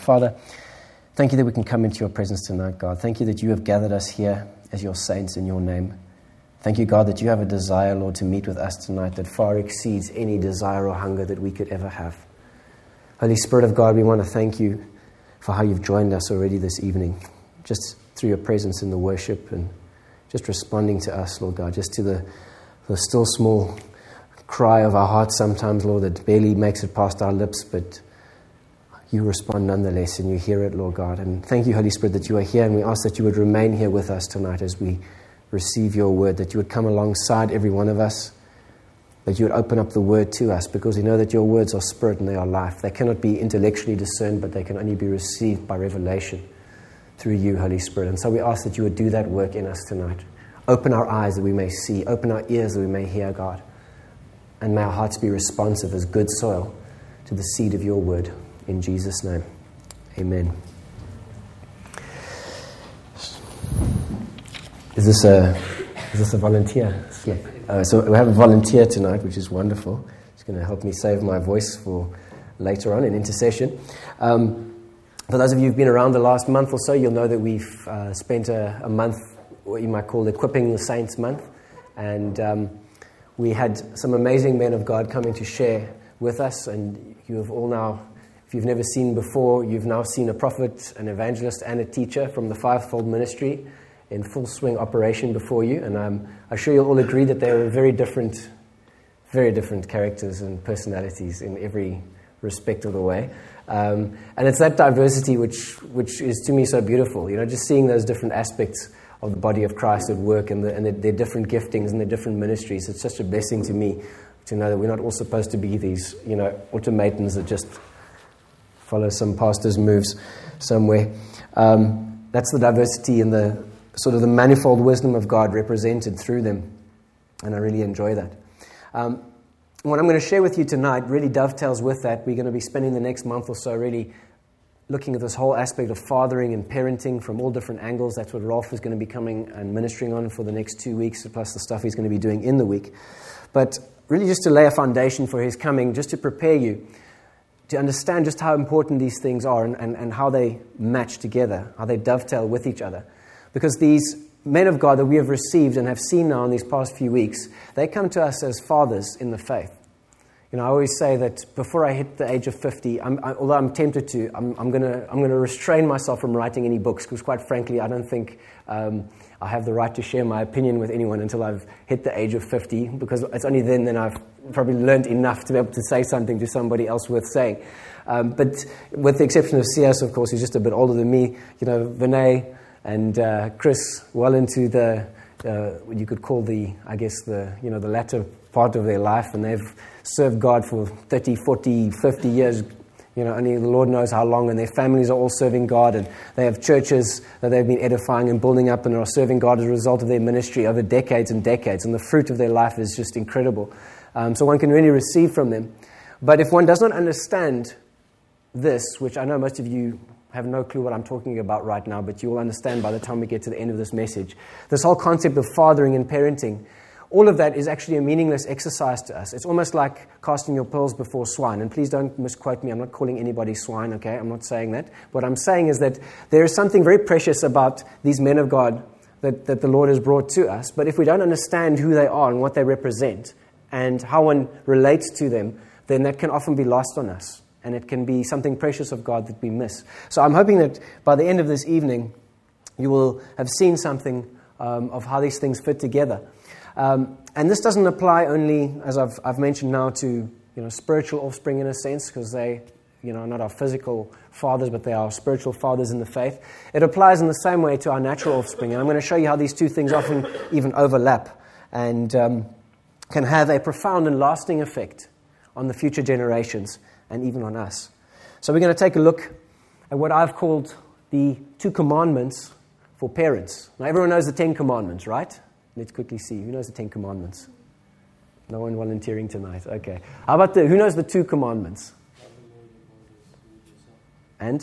Father, thank you that we can come into your presence tonight, God. Thank you that you have gathered us here as your saints in your name. Thank you, God, that you have a desire, Lord, to meet with us tonight that far exceeds any desire or hunger that we could ever have. Holy Spirit of God, we want to thank you for how you've joined us already this evening, just through your presence in the worship and just responding to us, Lord God, just to the still small cry of our hearts sometimes, Lord, that barely makes it past our lips, but you respond nonetheless and you hear it, Lord God. And thank you, Holy Spirit, that you are here, and we ask that you would remain here with us tonight as we receive your word, that you would come alongside every one of us, that you would open up the word to us, because we know that your words are spirit and they are life. They cannot be intellectually discerned, but they can only be received by revelation through you, Holy Spirit. And so we ask that you would do that work in us tonight. Open our eyes that we may see, open our ears that we may hear, God, and may our hearts be responsive as good soil to the seed of your word. In Jesus' name, amen. Is this a volunteer slip? So we have a volunteer tonight, which is wonderful. It's going to help me save my voice for later on in intercession. For those of you who've been around the last month or so, you'll know that we've spent a month, what you might call Equipping the Saints month. And we had some amazing men of God coming to share with us. And you have all now, if you've never seen before, you've now seen a prophet, an evangelist, and a teacher from the fivefold ministry in full swing operation before you, and I'm sure you'll all agree that they are very different characters and personalities in every respect of the way. And it's that diversity which is to me so beautiful. You know, just seeing those different aspects of the body of Christ at work and their different giftings and their different ministries. It's such a blessing to me to know that we're not all supposed to be these, automatons that just follow some pastor's moves somewhere. That's the diversity and the sort of the manifold wisdom of God represented through them. And I really enjoy that. What I'm going to share with you tonight really dovetails with that. We're going to be spending the next month or so really looking at this whole aspect of fathering and parenting from all different angles. That's what Rolf is going to be coming and ministering on for the next 2 weeks, plus the stuff he's going to be doing in the week. But really just to lay a foundation for his coming, just to prepare you to understand just how important these things are and how they match together, how they dovetail with each other. Because these men of God that we have received and have seen now in these past few weeks, they come to us as fathers in the faith. I always say that before I hit the age of 50, although I'm tempted to, I'm going to restrain myself from writing any books, because quite frankly, I don't think I have the right to share my opinion with anyone until I've hit the age of 50, because it's only then I've probably learned enough to be able to say something to somebody else worth saying. But with the exception of CS, of course, who's just a bit older than me, Vinay and Chris, well into what you could call the latter part of their life, and they've served God for 30, 40, 50 years, only the Lord knows how long, and their families are all serving God, and they have churches that they've been edifying and building up and are serving God as a result of their ministry over decades and decades, and the fruit of their life is just incredible. So one can really receive from them. But if one does not understand this, which I know most of you have no clue what I'm talking about right now, but you will understand by the time we get to the end of this message. This whole concept of fathering and parenting, all of that is actually a meaningless exercise to us. It's almost like casting your pearls before swine. And please don't misquote me. I'm not calling anybody swine, okay? I'm not saying that. What I'm saying is that there is something very precious about these men of God that the Lord has brought to us. But if we don't understand who they are and what they represent and how one relates to them, then that can often be lost on us. And it can be something precious of God that we miss. So I'm hoping that by the end of this evening, you will have seen something of how these things fit together. And this doesn't apply only, as I've mentioned now, to spiritual offspring in a sense, because they are not our physical fathers, but they are spiritual fathers in the faith. It applies in the same way to our natural offspring. And I'm going to show you how these two things often even overlap and can have a profound and lasting effect on the future generations and even on us. So we're going to take a look at what I've called the 2 commandments for parents. Now everyone knows the 10 commandments, right? Let's quickly see. Who knows the 10 commandments? No one volunteering tonight. Okay. How about who knows the 2 commandments? And?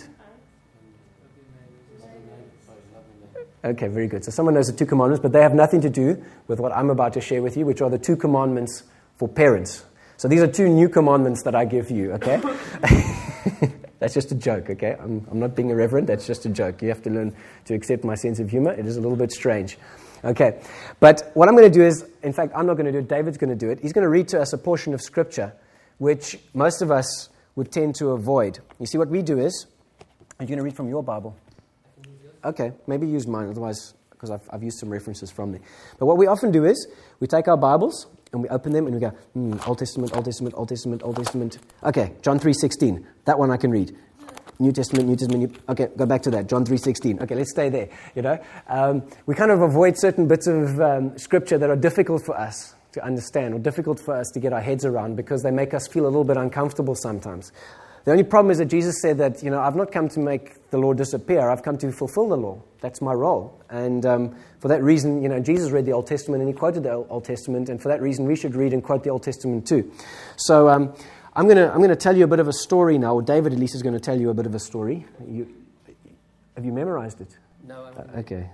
Okay, very good. So someone knows the 2 commandments, but they have nothing to do with what I'm about to share with you, which are the 2 commandments for parents. So these are 2 new commandments that I give you, okay? That's just a joke, okay? I'm not being irreverent. That's just a joke. You have to learn to accept my sense of humor. It is a little bit strange. Okay, but what I'm going to do is, in fact, I'm not going to do it. David's going to do it. He's going to read to us a portion of Scripture which most of us would tend to avoid. You see, what we do is, are you going to read from your Bible? Okay, maybe use mine, otherwise, because I've used some references from there. But what we often do is, we take our Bibles and we open them and we go, Old Testament, Old Testament, Old Testament, Old Testament. Okay, John 3:16. That one I can read. New Testament, New Testament. Okay, go back to that. John 3:16. Okay, let's stay there. We kind of avoid certain bits of Scripture that are difficult for us to understand or difficult for us to get our heads around because they make us feel a little bit uncomfortable sometimes. The only problem is that Jesus said that, I've not come to make the law disappear. I've come to fulfill the law. That's my role. And for that reason, Jesus read the Old Testament and he quoted the Old Testament. And for that reason, we should read and quote the Old Testament too. So I'm going to tell you a bit of a story now. Or David at least is going to tell you a bit of a story. Have you memorized it? No. Okay.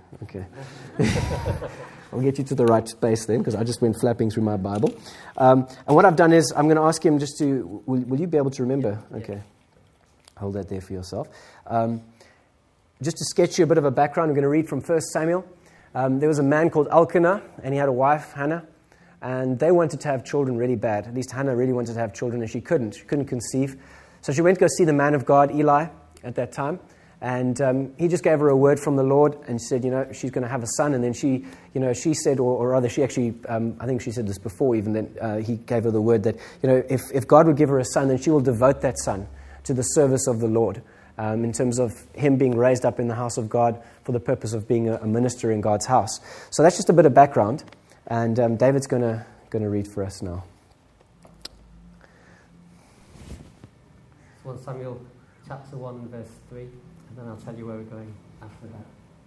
I'll get you to the right space then, because I just went flapping through my Bible. And what I've done is I'm going to ask him just to... Will you be able to remember? Okay. Hold that there for yourself. Just to sketch you a bit of a background, I'm going to read from 1 Samuel. There was a man called Elkanah, and he had a wife, Hannah, and they wanted to have children really bad. At least Hannah really wanted to have children, and she couldn't. She couldn't conceive. So she went to go see the man of God, Eli, at that time. And he just gave her a word from the Lord and said, she's going to have a son. And then she said, or rather she actually, I think she said this before even, that he gave her the word that, if God would give her a son, then she will devote that son to the service of the Lord in terms of him being raised up in the house of God for the purpose of being a minister in God's house. So that's just a bit of background. And David's going to read for us now. 1 Samuel chapter 1 verse 3. And then I'll tell you where we're going after that.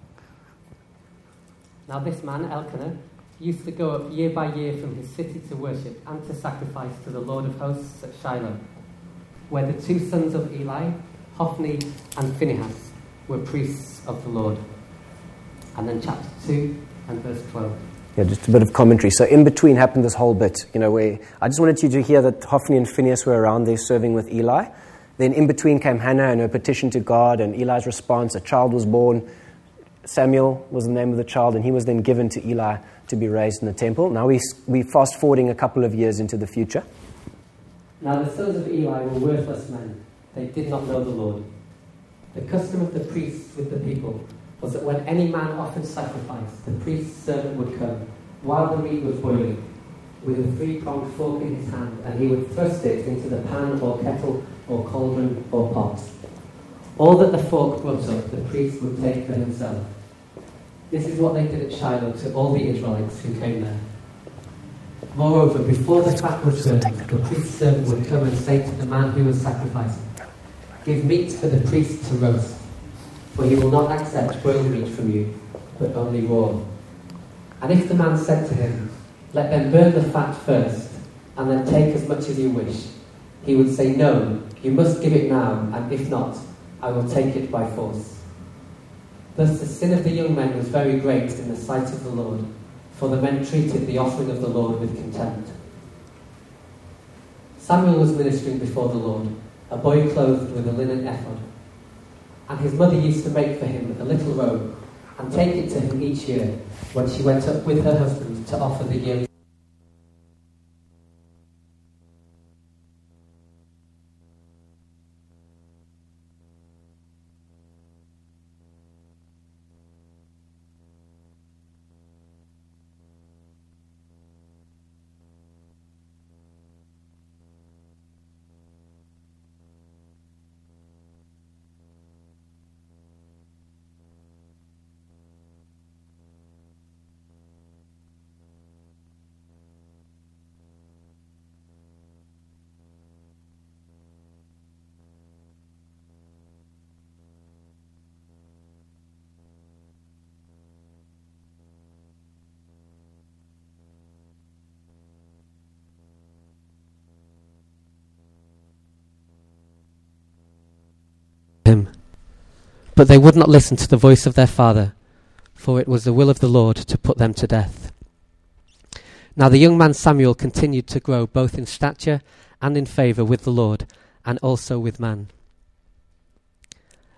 Now this man, Elkanah, used to go up year by year from his city to worship and to sacrifice to the Lord of hosts at Shiloh, where the two sons of Eli, Hophni and Phinehas, were priests of the Lord. And then chapter 2 and verse 12. Yeah, just a bit of commentary. So in between happened this whole bit, where I just wanted you to hear that Hophni and Phinehas were around there serving with Eli. Then in between came Hannah and her petition to God and Eli's response. A child was born. Samuel was the name of the child, and he was then given to Eli to be raised in the temple. Now we fast forwarding a couple of years into the future. Now the sons of Eli were worthless men. They did not know the Lord. The custom of the priests with the people was that when any man offered sacrifice, the priest's servant would come, while the meat was boiling, with a three-pronged fork in his hand, and he would thrust it into the pan or kettle or cauldron or pot. All that the fork brought up, the priest would take for himself. This is what they did at Shiloh to all the Israelites who came there. Moreover, before the fat was burned, the priest's servant would come and say to the man who was sacrificing, "Give meat for the priest to roast, for he will not accept boiled meat from you, but only raw." And if the man said to him, "Let them burn the fat first, and then take as much as you wish," he would say, "No, you must give it now, and if not, I will take it by force." Thus the sin of the young men was very great in the sight of the Lord, for the men treated the offering of the Lord with contempt. Samuel was ministering before the Lord, a boy clothed with a linen ephod. And his mother used to make for him a little robe, and take it to him each year, when she went up with her husband to offer the yearly. him. But they would not listen to the voice of their father, for it was the will of the Lord to put them to death. Now the young man Samuel continued to grow both in stature and in favour with the Lord, and also with man.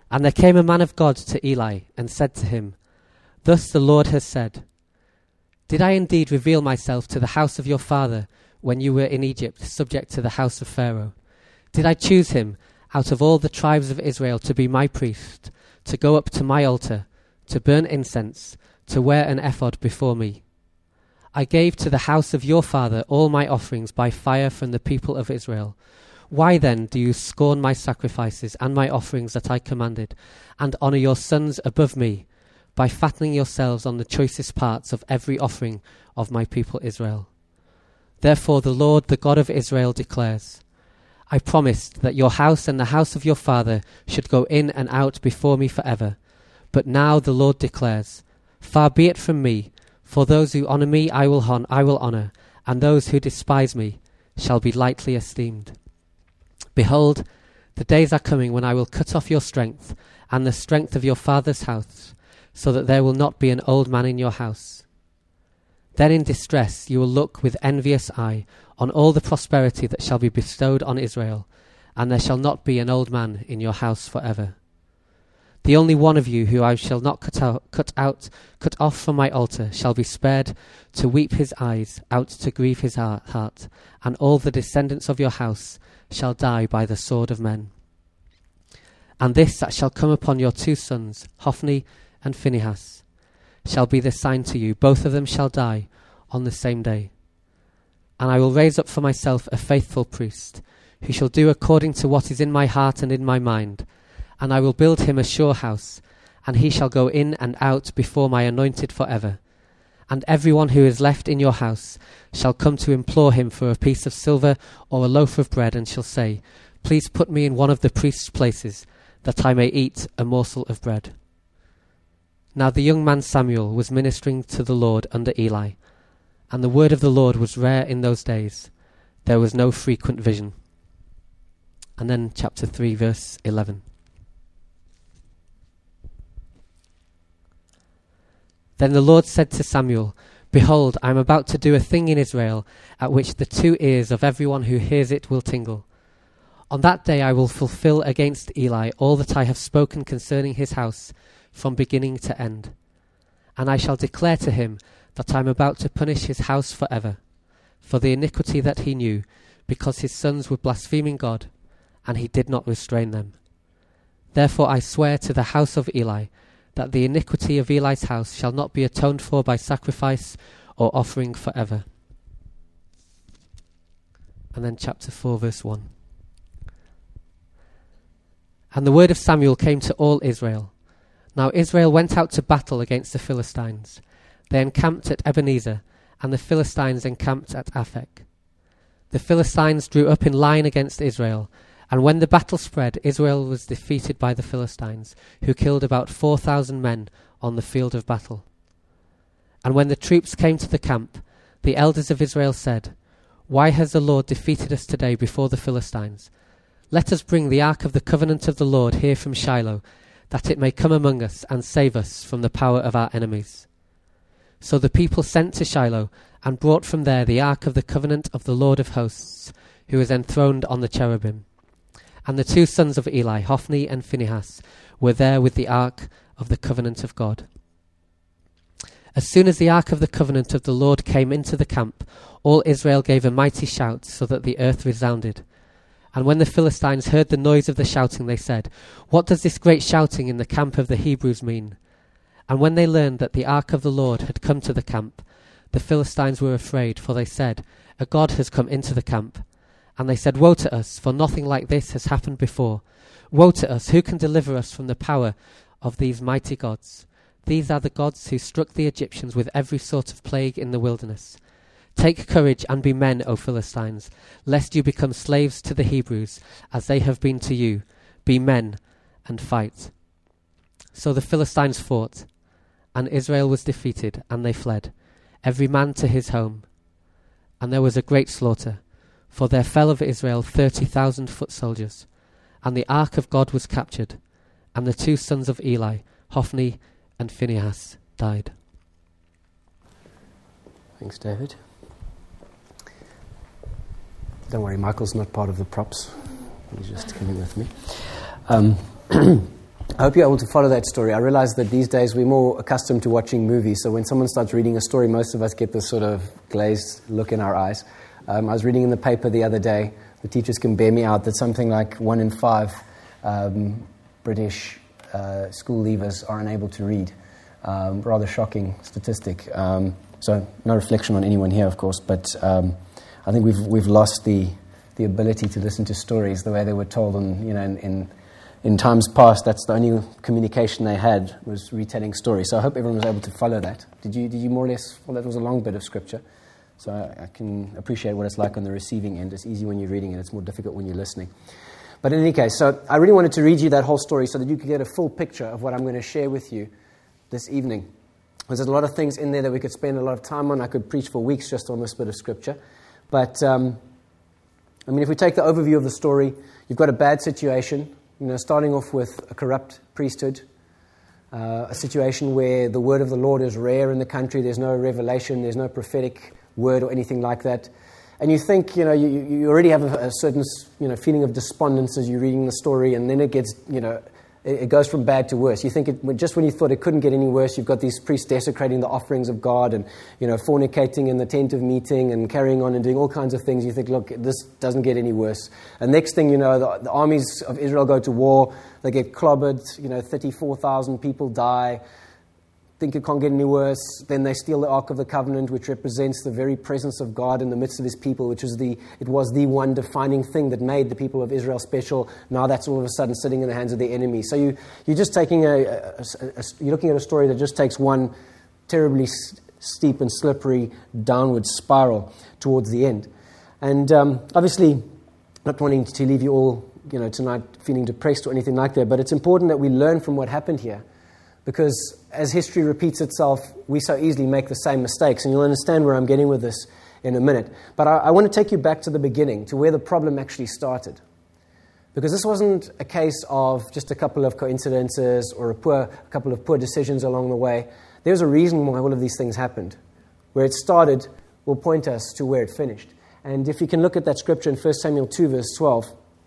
And there came a man of God to Eli and said to him, "Thus the Lord has said, did I indeed reveal myself to the house of your father when you were in Egypt, subject to the house of Pharaoh? Did I choose him out of all the tribes of Israel to be my priest, to go up to my altar, to burn incense, to wear an ephod before me? I gave to the house of your father all my offerings by fire from the people of Israel. Why then do you scorn my sacrifices and my offerings that I commanded, and honour your sons above me, by fattening yourselves on the choicest parts of every offering of my people Israel? Therefore the Lord, the God of Israel, declares, I promised that your house and the house of your father should go in and out before me forever. But now the Lord declares, far be it from me, for those who honour me I will honour, and those who despise me shall be lightly esteemed. Behold, the days are coming when I will cut off your strength and the strength of your father's house, so that there will not be an old man in your house. Then in distress you will look with envious eye on all the prosperity that shall be bestowed on Israel, and there shall not be an old man in your house forever. The only one of you who I shall not cut off from my altar shall be spared to weep his eyes out, to grieve his heart, and all the descendants of your house shall die by the sword of men. And this that shall come upon your 2 sons, Hophni and Phinehas, shall be the sign to you. Both of them shall die on the same day. And I will raise up for myself a faithful priest, who shall do according to what is in my heart and in my mind. And I will build him a sure house, and he shall go in and out before my anointed forever. And everyone who is left in your house shall come to implore him for a piece of silver or a loaf of bread, and shall say, please put me in one of the priest's places, that I may eat a morsel of bread. Now the young man Samuel was ministering to the Lord under Eli, and the word of the Lord was rare in those days. There was no frequent vision. And then chapter 3, verse 11. Then the Lord said to Samuel, behold, I am about to do a thing in Israel, at which the 2 ears of everyone who hears it will tingle. On that day I will fulfill against Eli all that I have spoken concerning his house, from beginning to end. And I shall declare to him that I am about to punish his house forever, for the iniquity that he knew, because his sons were blaspheming God, and he did not restrain them. Therefore I swear to the house of Eli, that the iniquity of Eli's house shall not be atoned for by sacrifice or offering forever. And then chapter 4, verse 1. And the word of Samuel came to all Israel. Now Israel went out to battle against the Philistines. They encamped at Ebenezer, and the Philistines encamped at Aphek. The Philistines drew up in line against Israel, and when the battle spread, Israel was defeated by the Philistines, who killed about 4,000 men on the field of battle. And when the troops came to the camp, the elders of Israel said, why has the Lord defeated us today before the Philistines? Let us bring the ark of the covenant of the Lord here from Shiloh, that it may come among us and save us from the power of our enemies. So the people sent to Shiloh, and brought from there the ark of the covenant of the Lord of hosts, who is enthroned on the cherubim. And the 2 sons of Eli, Hophni and Phinehas, were there with the ark of the covenant of God. As soon as the ark of the covenant of the Lord came into the camp, all Israel gave a mighty shout, so that the earth resounded. And when the Philistines heard the noise of the shouting, they said, what does this great shouting in the camp of the Hebrews mean? And when they learned that the ark of the Lord had come to the camp, the Philistines were afraid, for they said, a god has come into the camp. And they said, woe to us, for nothing like this has happened before. Woe to us, who can deliver us from the power of these mighty gods? These are the gods who struck the Egyptians with every sort of plague in the wilderness. Take courage and be men, O Philistines, lest you become slaves to the Hebrews, as they have been to you. Be men and fight. So the Philistines fought, and Israel was defeated, and they fled, every man to his home. And there was a great slaughter, for there fell of Israel 30,000 foot soldiers. And the ark of God was captured, and the 2 sons of Eli, Hophni and Phinehas, died. Thanks, David. Don't worry, Michael's not part of the props. He's just coming with me. I hope you're able to follow that story. I realize that these days we're more accustomed to watching movies, so when someone starts reading a story, most of us get this sort of glazed look in our eyes. I was reading in the paper the other day, the teachers can bear me out, that something like 1 in 5 British school leavers are unable to read. Rather shocking statistic. So no reflection on anyone here, of course, but I think we've lost the ability to listen to stories the way they were told, and in times past, that's the only communication they had, was retelling stories. So I hope everyone was able to follow that. Did you more or less? Well, that was a long bit of scripture, so I can appreciate what it's like on the receiving end. It's easy when you're reading it; it's more difficult when you're listening. But in any case, so I really wanted to read you that whole story so that you could get a full picture of what I'm going to share with you this evening. There's a lot of things in there that we could spend a lot of time on. I could preach for weeks just on this bit of scripture. But, if we take the overview of the story, you've got a bad situation, starting off with a corrupt priesthood, a situation where the word of the Lord is rare in the country. There's no revelation, there's no prophetic word or anything like that. And you think, you already have a certain, feeling of despondence as you're reading the story, and then it gets, it goes from bad to worse. You think just when you thought it couldn't get any worse, you've got these priests desecrating the offerings of God and, fornicating in the tent of meeting and carrying on and doing all kinds of things. You think, look, this doesn't get any worse. And next thing you know, the armies of Israel go to war. They get clobbered. 34,000 people die. Think it can't get any worse. Then they steal the Ark of the Covenant, which represents the very presence of God in the midst of his people, it was the one defining thing that made the people of Israel special. Now that's all of a sudden sitting in the hands of the enemy. So you're just taking you're looking at a story that just takes one terribly steep and slippery downward spiral towards the end. And obviously, not wanting to leave you all tonight feeling depressed or anything like that, but it's important that we learn from what happened here. Because as history repeats itself, we so easily make the same mistakes. And you'll understand where I'm getting with this in a minute. But I want to take you back to the beginning, to where the problem actually started. Because this wasn't a case of just a couple of coincidences or a couple of poor decisions along the way. There's a reason why all of these things happened. Where it started will point us to where it finished. And if you can look at that scripture in 1 Samuel 2, verse 12...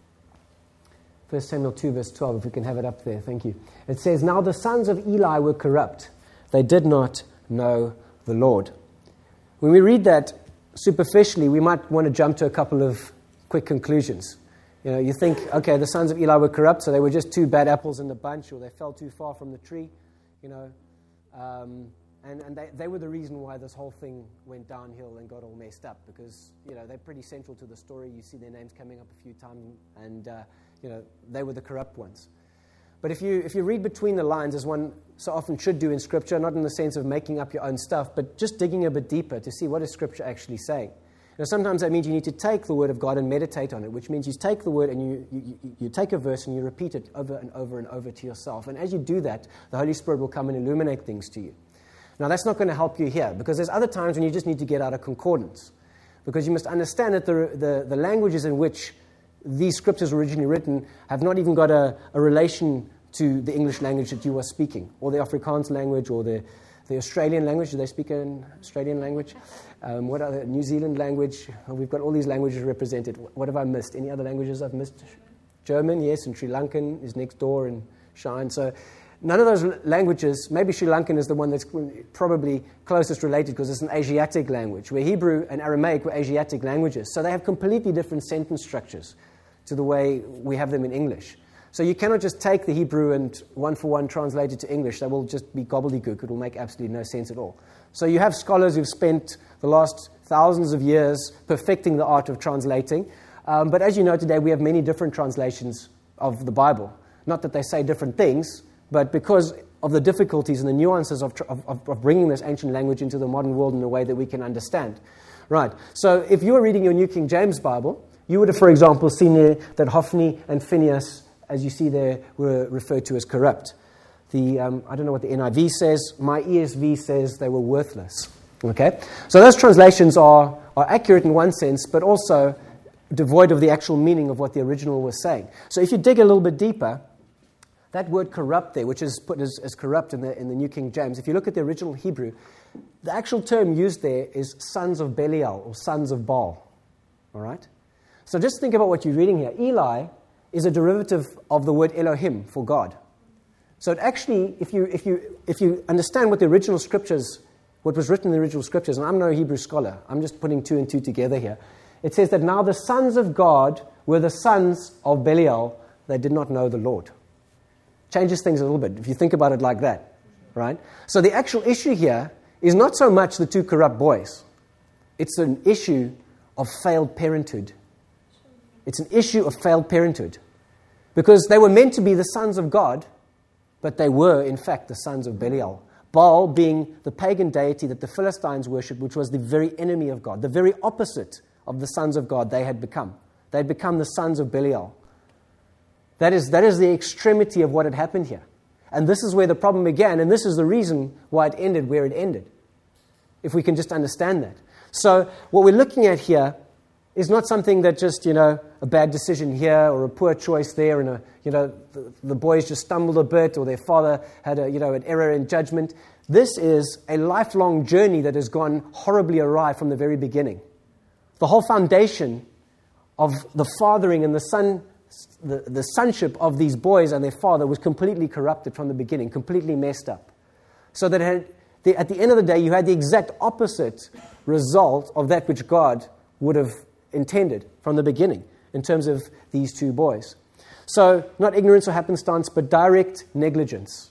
1 Samuel 2, verse 12, if we can have it up there, thank you. It says, "Now the sons of Eli were corrupt. They did not know the Lord." When we read that superficially, we might want to jump to a couple of quick conclusions. You think, okay, the sons of Eli were corrupt, so they were just two bad apples in the bunch, or they fell too far from the tree, and they were the reason why this whole thing went downhill and got all messed up, because, they're pretty central to the story. You see their names coming up a few times, and they were the corrupt ones. But if you read between the lines, as one so often should do in Scripture, not in the sense of making up your own stuff, but just digging a bit deeper to see what is Scripture actually saying. Sometimes that means you need to take the Word of God and meditate on it, which means you take the Word and you take a verse and you repeat it over and over and over to yourself. And as you do that, the Holy Spirit will come and illuminate things to you. Now, that's not going to help you here, because there's other times when you just need to get out a concordance. Because you must understand that the languages in which these scriptures were originally written have not even got a relation to the English language that you are speaking, or the Afrikaans language, or the Australian language. Do they speak an Australian language? What other New Zealand language? We've got all these languages represented. What have I missed? Any other languages I've missed? German, yes, and Sri Lankan is next door and shine. So none of those languages, maybe Sri Lankan is the one that's probably closest related because it's an Asiatic language, where Hebrew and Aramaic were Asiatic languages. So they have completely different sentence structures to the way we have them in English. So you cannot just take the Hebrew and one-for-one translate it to English. That will just be gobbledygook. It will make absolutely no sense at all. So you have scholars who've spent the last thousands of years perfecting the art of translating. But as you know, today we have many different translations of the Bible. Not that they say different things, but because of the difficulties and the nuances of bringing this ancient language into the modern world in a way that we can understand. Right. So if you were reading your New King James Bible, you would have, for example, seen there that Hophni and Phinehas, as you see there, were referred to as corrupt. I don't know what the NIV says. My ESV says they were worthless. Okay? So those translations are accurate in one sense, but also devoid of the actual meaning of what the original was saying. So if you dig a little bit deeper, that word corrupt there, which is put as corrupt in the New King James, if you look at the original Hebrew, the actual term used there is sons of Belial or sons of Baal. All right? So just think about what you're reading here. Eli is a derivative of the word Elohim for God. So it actually, if you understand what the original scriptures, what was written in the original scriptures, and I'm no Hebrew scholar, I'm just putting two and two together here. It says that now the sons of God were the sons of Belial. They did not know the Lord. Changes things a little bit if you think about it like that, right? So the actual issue here is not so much the two corrupt boys. It's an issue of failed parenthood. It's an issue of failed parenthood. Because they were meant to be the sons of God, but they were, in fact, the sons of Belial. Baal being the pagan deity that the Philistines worshipped, which was the very enemy of God, the very opposite of the sons of God they had become. They had become the sons of Belial. That is the extremity of what had happened here. And this is where the problem began, and this is the reason why it ended where it ended, if we can just understand that. So what we're looking at here is not something that just, a bad decision here or a poor choice there, and the boys just stumbled a bit, or their father had an error in judgment. This is a lifelong journey that has gone horribly awry from the very beginning. The whole foundation of the fathering and the sonship of these boys and their father was completely corrupted from the beginning, completely messed up. So that at the end of the day, you had the exact opposite result of that which God would have intended from the beginning in terms of these two boys. So not ignorance or happenstance, but direct negligence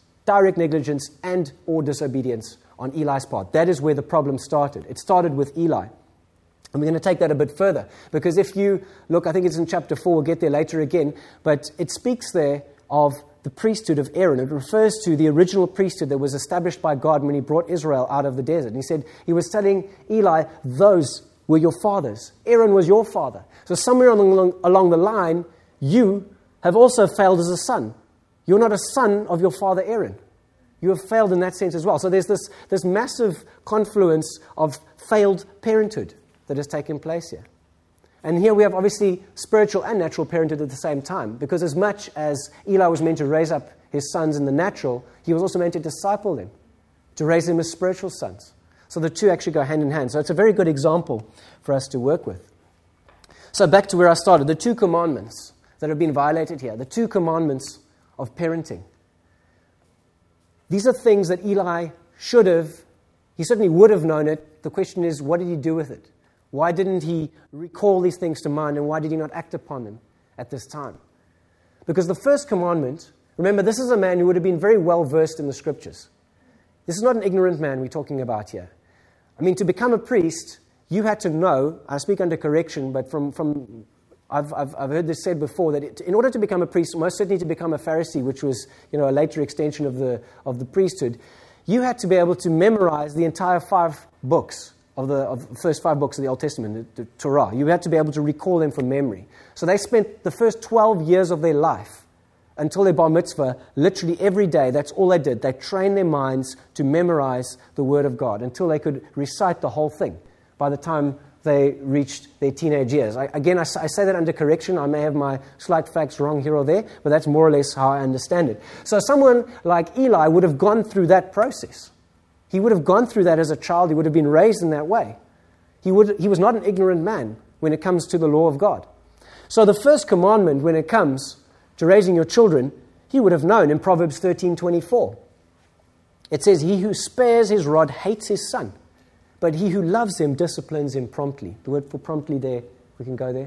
and or disobedience on Eli's part. That is where the problem started. It started with Eli. And we're going to take that a bit further, because if you look, I think it's in chapter 4, we'll get there later again, but it speaks there of the priesthood of Aaron. It refers to the original priesthood that was established by God when he brought Israel out of the desert. And he said, he was telling Eli, those were your fathers. Aaron was your father. So somewhere along the line, you have also failed as a son. You're not a son of your father Aaron. You have failed in that sense as well. So there's this massive confluence of failed parenthood that has taken place here. And here we have obviously spiritual and natural parenthood at the same time, because as much as Eli was meant to raise up his sons in the natural, he was also meant to disciple them, to raise them as spiritual sons. So the two actually go hand in hand. So it's a very good example for us to work with. So back to where I started, the two commandments that have been violated here, the two commandments of parenting. These are things that Eli he certainly would have known it. The question is, what did he do with it? Why didn't he recall these things to mind, and why did he not act upon them at this time? Because the first commandment, remember, this is a man who would have been very well versed in the scriptures. This is not an ignorant man we're talking about here. I mean, to become a priest, you had to know, I speak under correction, but I've heard this said before, that in order to become a priest, most certainly to become a Pharisee, which was a later extension of the priesthood, you had to be able to memorize the entire 5 books. Of the first 5 books of the Old Testament, the Torah. You had to be able to recall them from memory. So they spent the first 12 years of their life until their bar mitzvah, literally every day, that's all they did. They trained their minds to memorize the Word of God until they could recite the whole thing by the time they reached their teenage years. I say that under correction. I may have my slight facts wrong here or there, but that's more or less how I understand it. So someone like Eli would have gone through that process. He would have gone through that as a child. He would have been raised in that way. He was not an ignorant man when it comes to the law of God. So the first commandment when it comes to raising your children, he would have known in Proverbs 13:24. It says, he who spares his rod hates his son, but he who loves him disciplines him promptly. The word for promptly there, we can go there.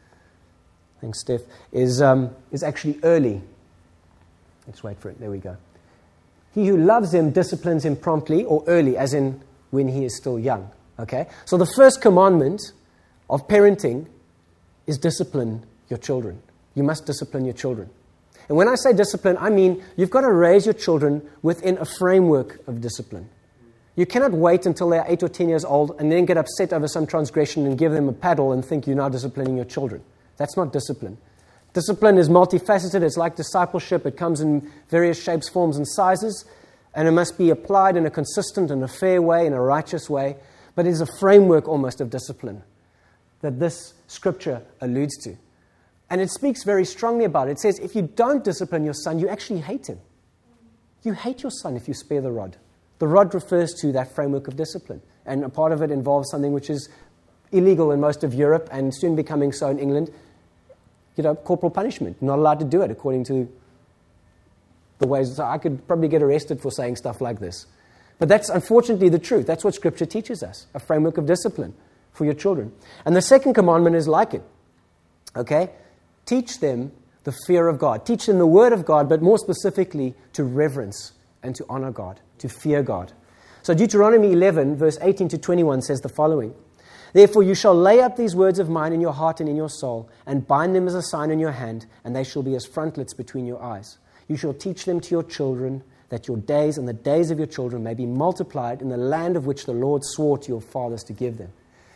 Thanks, Steph, is actually early. Let's wait for it. There we go. He who loves him disciplines him promptly, or early, as in when he is still young. Okay? So the first commandment of parenting is discipline your children. You must discipline your children. And when I say discipline, I mean you've got to raise your children within a framework of discipline. You cannot wait until they're 8 or 10 years old and then get upset over some transgression and give them a paddle and think you're now disciplining your children. That's not discipline. Discipline is multifaceted. It's like discipleship. It comes in various shapes, forms, and sizes, and it must be applied in a consistent and a fair way, in a righteous way. But it is a framework almost of discipline that this scripture alludes to. And it speaks very strongly about it. It says, if you don't discipline your son, you actually hate him. You hate your son if you spare the rod. The rod refers to that framework of discipline. And a part of it involves something which is illegal in most of Europe and soon becoming so in England. Corporal punishment. Not allowed to do it according to the ways. So I could probably get arrested for saying stuff like this. But that's unfortunately the truth. That's what Scripture teaches us, a framework of discipline for your children. And the second commandment is like it. Okay? Teach them the fear of God. Teach them the Word of God, but more specifically to reverence and to honor God, to fear God. So Deuteronomy 11, verse 18 to 21 says the following. Therefore you shall lay up these words of mine in your heart and in your soul, and bind them as a sign in your hand, and they shall be as frontlets between your eyes. You shall teach them to your children, that your days and the days of your children may be multiplied in the land of which the Lord swore to your fathers to give them.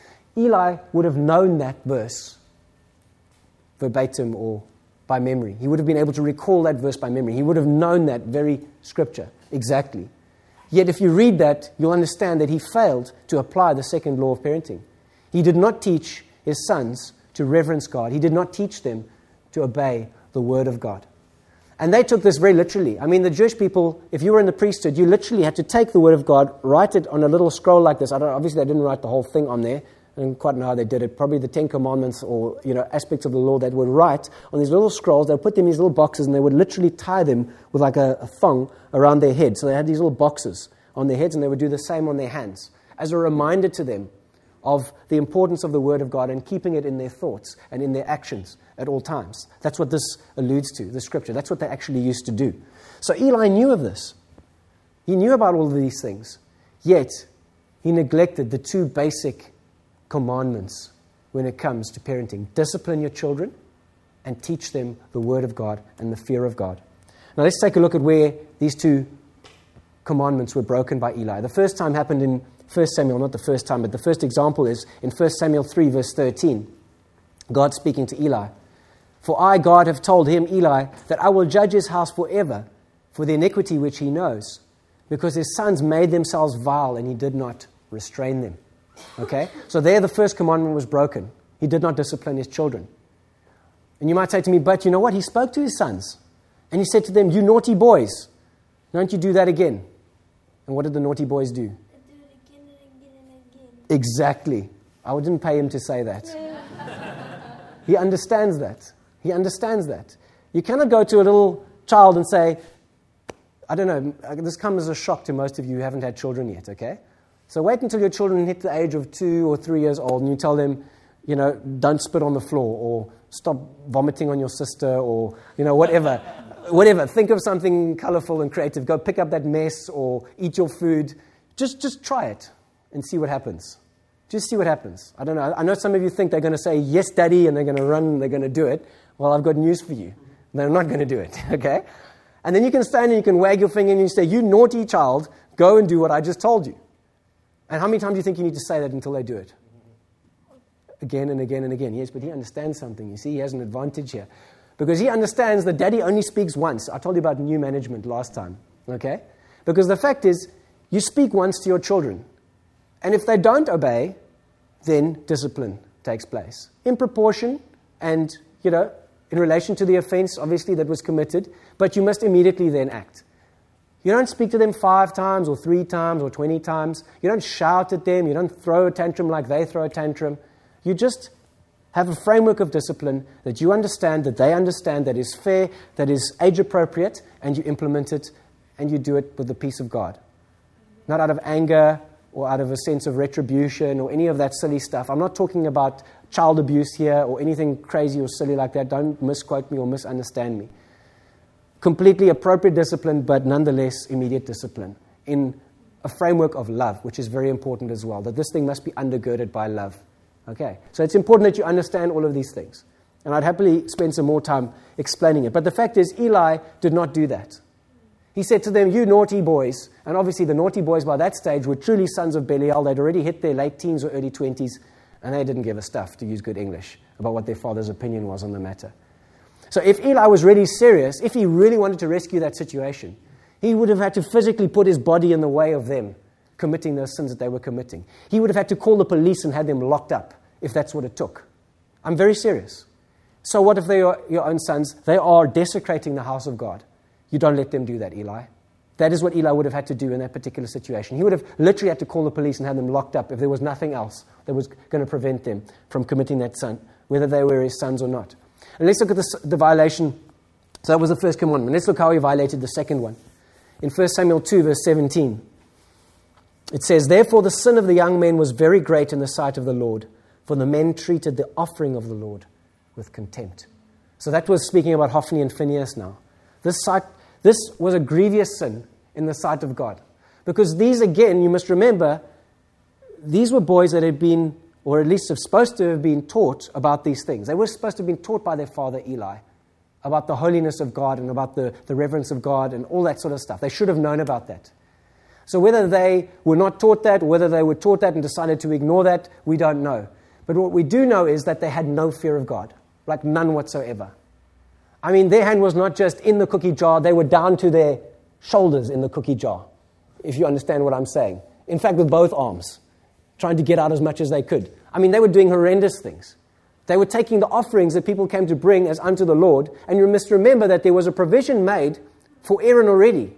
Eli would have known that verse verbatim or by memory. He would have been able to recall that verse by memory. He would have known that very scripture exactly. Yet if you read that, you'll understand that he failed to apply the second law of parenting. He did not teach his sons to reverence God. He did not teach them to obey the word of God. And they took this very literally. I mean, the Jewish people, if you were in the priesthood, you literally had to take the word of God, write it on a little scroll like this. Obviously, they didn't write the whole thing on there. I don't quite know how they did it. Probably the Ten Commandments or aspects of the law that would write on these little scrolls. They would put them in these little boxes, and they would literally tie them with like a thong around their head. So they had these little boxes on their heads, and they would do the same on their hands as a reminder to them of the importance of the Word of God and keeping it in their thoughts and in their actions at all times. That's what this alludes to, the Scripture. That's what they actually used to do. So Eli knew of this. He knew about all of these things. Yet, he neglected the two basic commandments when it comes to parenting. Discipline your children and teach them the Word of God and the fear of God. Now let's take a look at where these two commandments were broken by Eli. The first time happened in 1 Samuel, not the first time, but the first example is in 1 Samuel 3, verse 13. God speaking to Eli. For I, God, have told him, Eli, that I will judge his house forever for the iniquity which he knows, because his sons made themselves vile and he did not restrain them. Okay? So there the first commandment was broken. He did not discipline his children. And you might say to me, but you know what? He spoke to his sons. And he said to them, you naughty boys, don't you do that again. And what did the naughty boys do? Do it again and again and again. Exactly. I didn't pay him to say that. He understands that. He understands that. You cannot go to a little child and say, I don't know, this comes as a shock to most of you who haven't had children yet, okay? So wait until your children hit the age of 2 or 3 years old and you tell them, don't spit on the floor or stop vomiting on your sister or, whatever. Whatever. Think of something colorful and creative. Go pick up that mess or eat your food. Just try it and see what happens. Just see what happens. I don't know. I know some of you think they're going to say, yes, Daddy, and they're going to run and they're going to do it. Well, I've got news for you. They're not going to do it, okay? And then you can stand and you can wag your finger and you say, you naughty child, go and do what I just told you. And how many times do you think you need to say that until they do it? Again and again and again. Yes, but he understands something. You see, he has an advantage here. Because he understands that Daddy only speaks once. I told you about new management last time, okay? Because the fact is, you speak once to your children. And if they don't obey, then discipline takes place. In proportion and, in relation to the offense, obviously, that was committed. But you must immediately then act. You don't speak to them 5 times or 3 times or 20 times. You don't shout at them. You don't throw a tantrum like they throw a tantrum. You just have a framework of discipline that you understand, that they understand, that is fair, that is age appropriate, and you implement it and you do it with the peace of God. Not out of anger or out of a sense of retribution or any of that silly stuff. I'm not talking about child abuse here or anything crazy or silly like that. Don't misquote me or misunderstand me. Completely appropriate discipline, but nonetheless immediate discipline in a framework of love, which is very important as well, that this thing must be undergirded by love. Okay, so it's important that you understand all of these things. And I'd happily spend some more time explaining it. But the fact is, Eli did not do that. He said to them, you naughty boys, and obviously the naughty boys by that stage were truly sons of Belial. They'd already hit their late teens or early 20s, and they didn't give a stuff, to use good English, about what their father's opinion was on the matter. So if Eli was really serious, if he really wanted to rescue that situation, he would have had to physically put his body in the way of them committing those sins that they were committing. He would have had to call the police and have them locked up, if that's what it took. I'm very serious. So what if they are your own sons? They are desecrating the house of God. You don't let them do that, Eli. That is what Eli would have had to do in that particular situation. He would have literally had to call the police and have them locked up if there was nothing else that was going to prevent them from committing that sin, whether they were his sons or not. And let's look at the violation So that was the first commandment. Let's look how he violated the second one. In 1 Samuel 2, verse 17, it says, "Therefore the sin of the young men was very great in the sight of the Lord, for the men treated the offering of the Lord with contempt." So that was speaking about Hophni and Phinehas now. This was a grievous sin in the sight of God. Because these, again, you must remember, these were boys that had been, or at least supposed to have been taught about these things. They were supposed to have been taught by their father Eli about the holiness of God and about the reverence of God and all that sort of stuff. They should have known about that. So whether they were not taught that, or whether they were taught that and decided to ignore that, we don't know. But what we do know is that they had no fear of God, like none whatsoever. I mean, their hand was not just in the cookie jar, they were down to their shoulders in the cookie jar, if you understand what I'm saying. In fact, with both arms, trying to get out as much as they could. I mean, they were doing horrendous things. They were taking the offerings that people came to bring as unto the Lord, and you must remember that there was a provision made for Aaron already,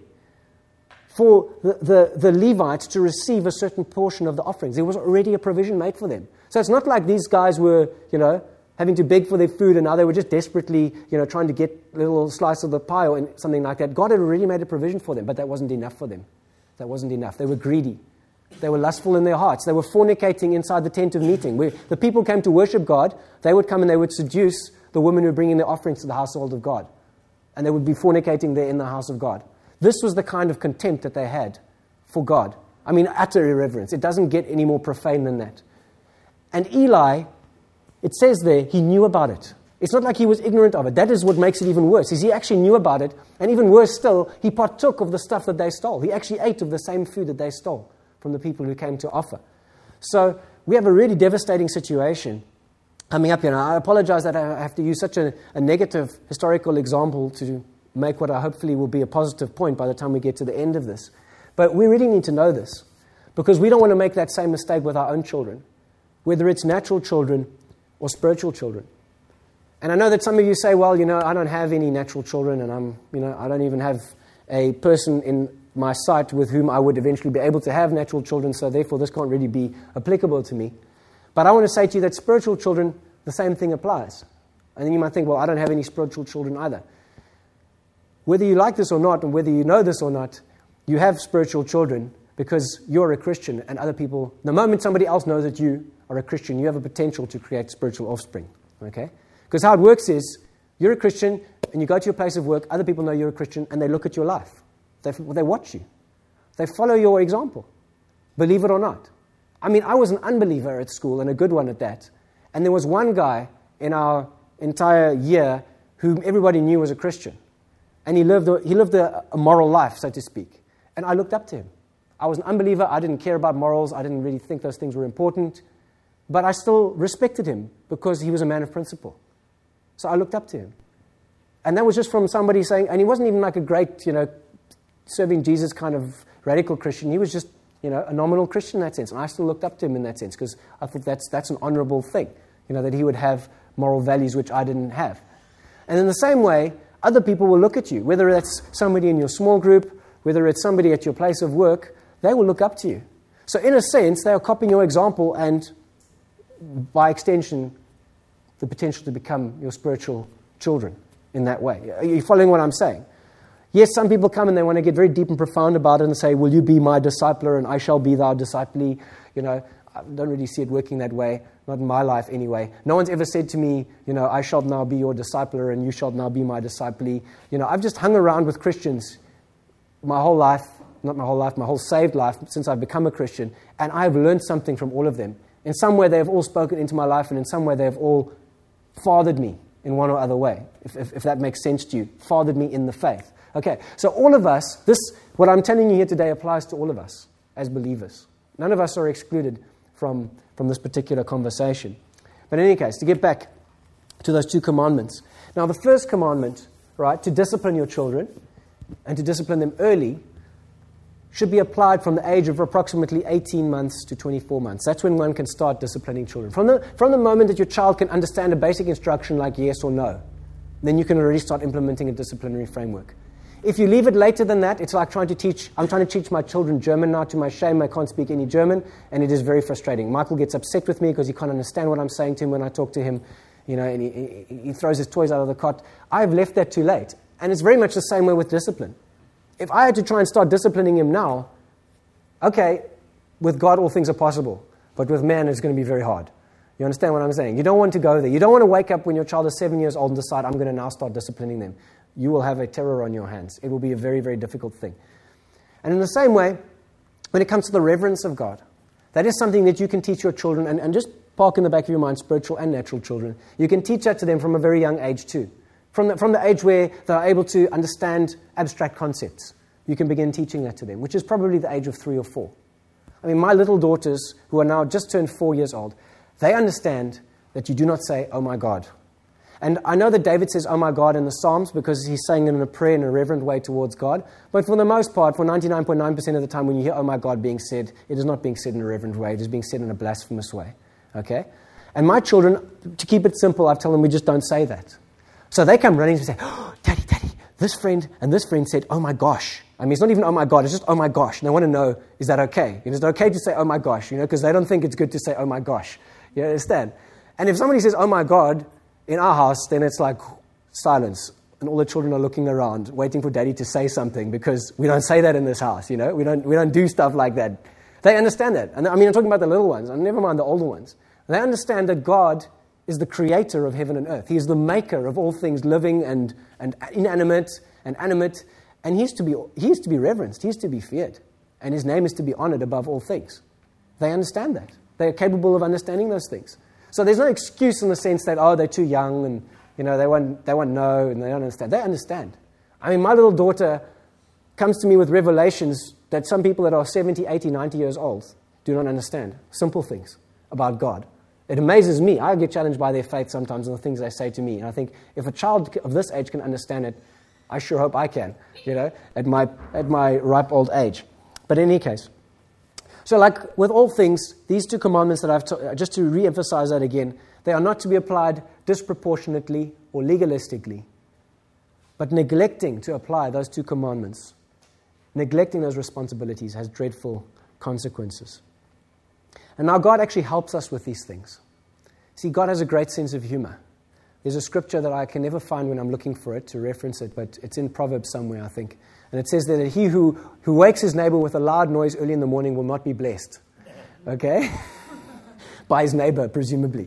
for the Levites to receive a certain portion of the offerings. There was already a provision made for them. So it's not like these guys were, having to beg for their food, and now they were just desperately, trying to get a little slice of the pie or something like that. God had already made a provision for them, but that wasn't enough for them. That wasn't enough. They were greedy. They were lustful in their hearts. They were fornicating inside the tent of meeting. Where the people came to worship God, they would come and they would seduce the women who were bringing their offerings to the household of God. And they would be fornicating there in the house of God. This was the kind of contempt that they had for God. I mean, utter irreverence. It doesn't get any more profane than that. And Eli, it says there, he knew about it. It's not like he was ignorant of it. That is what makes it even worse, is he actually knew about it. And even worse still, he partook of the stuff that they stole. He actually ate of the same food that they stole from the people who came to offer. So we have a really devastating situation coming up here. Now, I apologize that I have to use such a negative historical example to make what I hopefully will be a positive point by the time we get to the end of this. But we really need to know this, because we don't want to make that same mistake with our own children, whether it's natural children or spiritual children. And I know that some of you say, well, I don't have any natural children, and I don't even have a person in my sight with whom I would eventually be able to have natural children, so therefore this can't really be applicable to me. But I want to say to you that spiritual children, the same thing applies. And then you might think, well, I don't have any spiritual children either. Whether you like this or not, and whether you know this or not, you have spiritual children because you're a Christian, and other people, the moment somebody else knows that you are a Christian, you have a potential to create spiritual offspring. Okay? Because how it works is, you're a Christian, and you go to your place of work, other people know you're a Christian, and they look at your life. They watch you. They follow your example, believe it or not. I mean, I was an unbeliever at school, and a good one at that. And there was one guy in our entire year whom everybody knew was a Christian. And he lived a moral life, so to speak. And I looked up to him. I was an unbeliever. I didn't care about morals. I didn't really think those things were important. But I still respected him because he was a man of principle. So I looked up to him. And that was just from somebody saying, and he wasn't even like a great, serving Jesus kind of radical Christian. He was just, a nominal Christian in that sense. And I still looked up to him in that sense because I thought that's an honorable thing, that he would have moral values which I didn't have. And in the same way, other people will look at you, whether that's somebody in your small group, whether it's somebody at your place of work, they will look up to you. So in a sense, they are copying your example and, by extension, the potential to become your spiritual children in that way. Are you following what I'm saying? Yes, some people come and they want to get very deep and profound about it and say, will you be my discipler and I shall be thy disciple? I don't really see it working that way, not in my life anyway. No one's ever said to me, I shall now be your discipler and you shall now be my disciple. I've just hung around with Christians my whole life, not my whole life, my whole saved life since I've become a Christian, and I've learned something from all of them. In some way they have all spoken into my life, and in some way they have all fathered me in one or other way, if that makes sense to you, fathered me in the faith. Okay, so all of us, what I'm telling you here today applies to all of us as believers. None of us are excluded from this particular conversation. But in any case, to get back to those two commandments. Now, the first commandment, right, to discipline your children and to discipline them early should be applied from the age of approximately 18 months to 24 months. That's when one can start disciplining children. From the moment that your child can understand a basic instruction like yes or no, then you can already start implementing a disciplinary framework. If you leave it later than that, it's like I'm trying to teach my children German now. To my shame, I can't speak any German, and it is very frustrating. Michael gets upset with me because he can't understand what I'm saying to him when I talk to him, and he throws his toys out of the cot. I've left that too late. And it's very much the same way with discipline. If I had to try and start disciplining him now, okay, with God all things are possible, but with man it's going to be very hard. You understand what I'm saying? You don't want to go there. You don't want to wake up when your child is 7 years old and decide, I'm going to now start disciplining them. You will have a terror on your hands. It will be a very, very difficult thing. And in the same way, when it comes to the reverence of God, that is something that you can teach your children, and just park in the back of your mind, spiritual and natural children. You can teach that to them from a very young age too. From the age where they're able to understand abstract concepts, you can begin teaching that to them, which is probably the age of 3 or 4. I mean, my little daughters, who are now just turned 4 years old, they understand that you do not say, oh my God. And I know that David says, oh my God, in the Psalms because he's saying it in a prayer in a reverent way towards God. But for the most part, for 99.9% of the time when you hear, oh my God being said, it is not being said in a reverent way. It is being said in a blasphemous way. Okay? And my children, to keep it simple, I tell them we just don't say that. So they come running and say, oh, Daddy, this friend and this friend said, oh my gosh. I mean, it's not even oh my God, it's just oh my gosh. And they want to know, is that okay? Is it okay to say oh my gosh? Because they don't think it's good to say oh my gosh. You understand? And if somebody says oh my God in our house, then it's like silence. And all the children are looking around, waiting for Daddy to say something, because we don't say that in this house, We don't do stuff like that. They understand that. And I mean, I'm talking about the little ones, and never mind the older ones. They understand that God is the creator of heaven and earth. He is the maker of all things living and inanimate and animate. And he is to be reverenced. He is to be feared. And his name is to be honored above all things. They understand that. They are capable of understanding those things. So there's no excuse in the sense that, oh, they're too young and, they won't know and they don't understand. They understand. I mean, my little daughter comes to me with revelations that some people that are 70, 80, 90 years old do not understand. Simple things about God. It amazes me. I get challenged by their faith sometimes and the things they say to me. And I think if a child of this age can understand it, I sure hope I can, at my ripe old age. But in any case, so like with all things, these two commandments that just to re-emphasize that again, they are not to be applied disproportionately or legalistically. But neglecting to apply those two commandments, neglecting those responsibilities has dreadful consequences. And now God actually helps us with these things. See, God has a great sense of humor. There's a scripture that I can never find when I'm looking for it to reference it, but it's in Proverbs somewhere, I think. And it says that he who wakes his neighbor with a loud noise early in the morning will not be blessed. Okay? By his neighbor, presumably.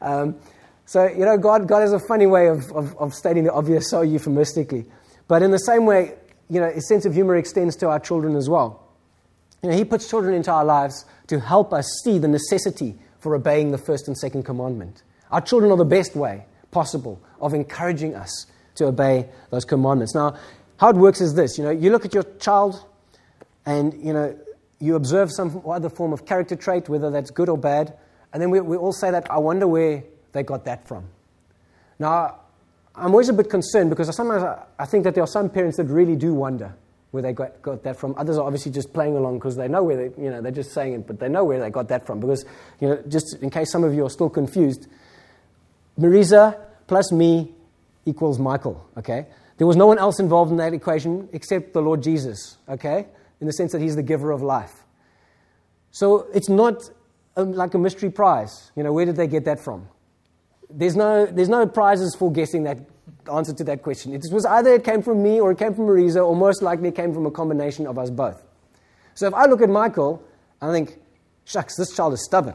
So, God has a funny way of stating the obvious so euphemistically. But in the same way, his sense of humor extends to our children as well. He puts children into our lives to help us see the necessity for obeying the first and second commandment. Our children are the best way possible of encouraging us to obey those commandments. Now, how it works is this. You look at your child and, you observe some other form of character trait, whether that's good or bad, and then we all say that, I wonder where they got that from. Now, I'm always a bit concerned because sometimes I think that there are some parents that really do wonder where they got that from. Others are obviously just playing along because they know where they're just saying it, but they know where they got that from. Because, just in case some of you are still confused, Marisa plus me equals Michael, okay? There was no one else involved in that equation except the Lord Jesus, okay? In the sense that he's the giver of life. So it's not like a mystery prize. Where did they get that from? There's no prizes for guessing that answer to that question. It was either it came from me or it came from Marisa, or most likely it came from a combination of us both. So if I look at Michael, I think, shucks, this child is stubborn.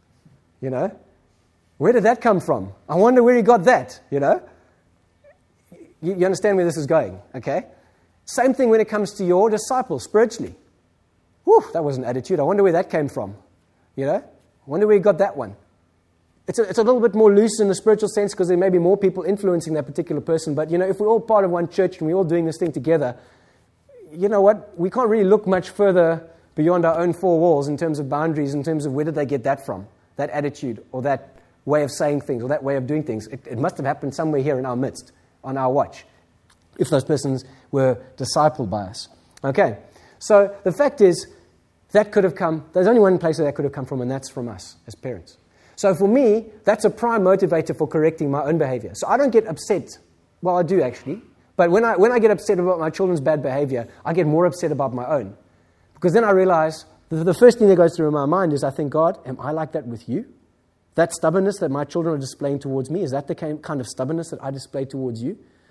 Where did that come from? I wonder where he got that, You understand where this is going, okay? Same thing when it comes to your disciples spiritually. Whew, that was an attitude. I wonder where that came from, I wonder where he got that one. It's a little bit more loose in the spiritual sense because there may be more people influencing that particular person. But, if we're all part of one church and we're all doing this thing together, you know what? We can't really look much further beyond our own four walls in terms of boundaries, in terms of where did they get that from, that attitude or that way of saying things or that way of doing things. It must have happened somewhere here in our midst, on our watch, if those persons were discipled by us. Okay, so the fact is that could have come, there's only one place where that could have come from, and that's from us as parents. So for me, that's a prime motivator for correcting my own behavior. So I don't get upset. Well, I do actually. But when I get upset about my children's bad behavior, I get more upset about my own. Because then I realize the first thing that goes through my mind is I think, God, am I like that with you? That stubbornness that my children are displaying towards me, is that the kind of stubbornness that I display towards you?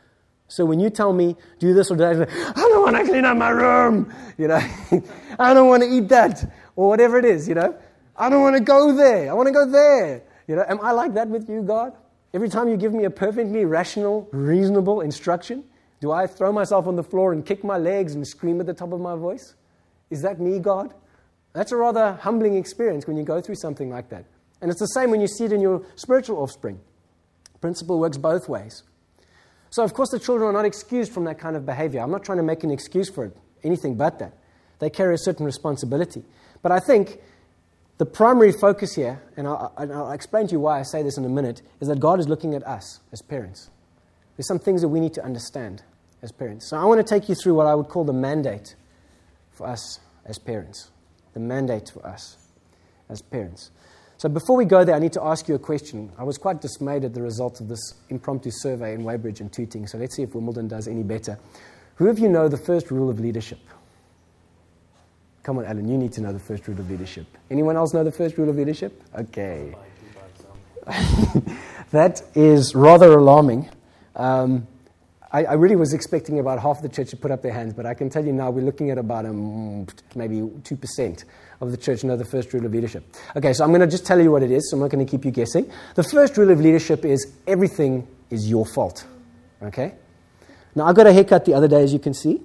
So when you tell me, do this or that, I don't want to clean up my room, I don't want to eat that, or whatever it is, I don't want to go there, I want to go there. Am I like that with you, God? Every time you give me a perfectly rational, reasonable instruction, do I throw myself on the floor and kick my legs and scream at the top of my voice? Is that me, God? That's a rather humbling experience when you go through something like that. And it's the same when you see it in your spiritual offspring. Principle works both ways. So, of course, the children are not excused from that kind of behavior. I'm not trying to make an excuse for it, anything but that. They carry a certain responsibility. But I think the primary focus here, and I'll explain to you why I say this in a minute, is that God is looking at us as parents. There's some things that we need to understand as parents. So I want to take you through what I would call the mandate for us as parents. The mandate for us as parents. So before we go there, I need to ask you a question. I was quite dismayed at the results of this impromptu survey in Weybridge and Tooting, so let's see if Wimbledon does any better. Who of you know the first rule of leadership? Come on, Alan, you need to know the first rule of leadership. Anyone else know the first rule of leadership? Okay. That is rather alarming. I really was expecting about half the church to put up their hands, but I can tell you now we're looking at about maybe 2% of the church know the first rule of leadership. Okay, so I'm going to just tell you what it is, so I'm not going to keep you guessing. The first rule of leadership is everything is your fault. Okay? Now, I got a haircut the other day, as you can see,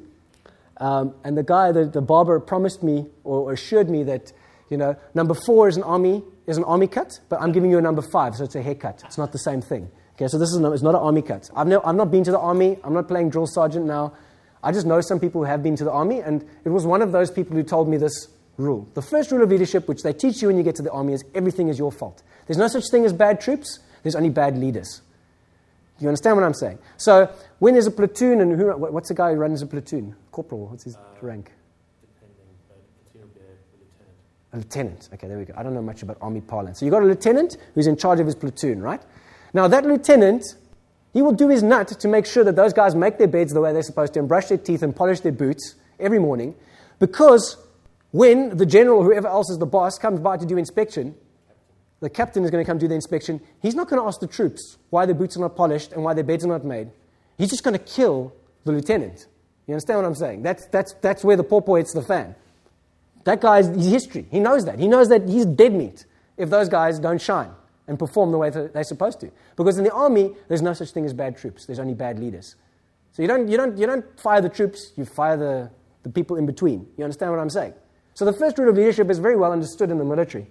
and the guy, the barber, promised me or assured me that, number 4 is an army cut, but I'm giving you a number 5, so it's a haircut. It's not the same thing. Okay, so it's not an army cut. I've not been to the army. I'm not playing drill sergeant now. I just know some people who have been to the army, and it was one of those people who told me this rule. The first rule of leadership, which they teach you when you get to the army, is everything is your fault. There's no such thing as bad troops. There's only bad leaders. Do you understand what I'm saying? So when there's a platoon, and what's the guy who runs a platoon? Corporal. What's his rank? Depending, but platoon will be a lieutenant. A lieutenant. Okay, there we go. I don't know much about army parlance. So you've got a lieutenant who's in charge of his platoon, right? Now, that lieutenant, he will do his nut to make sure that those guys make their beds the way they're supposed to and brush their teeth and polish their boots every morning, because when the general or whoever else is the boss comes by to do inspection, the captain is going to come do the inspection. He's not going to ask the troops why their boots are not polished and why their beds are not made. He's just going to kill the lieutenant. You understand what I'm saying? That's where the pawpaw hits the fan. That guy's history. He knows that. He knows that he's dead meat if those guys don't shine and perform the way that they're supposed to. Because in the army, there's no such thing as bad troops. There's only bad leaders. So you don't fire the troops, you fire the people in between. You understand what I'm saying? So the first rule of leadership is very well understood in the military.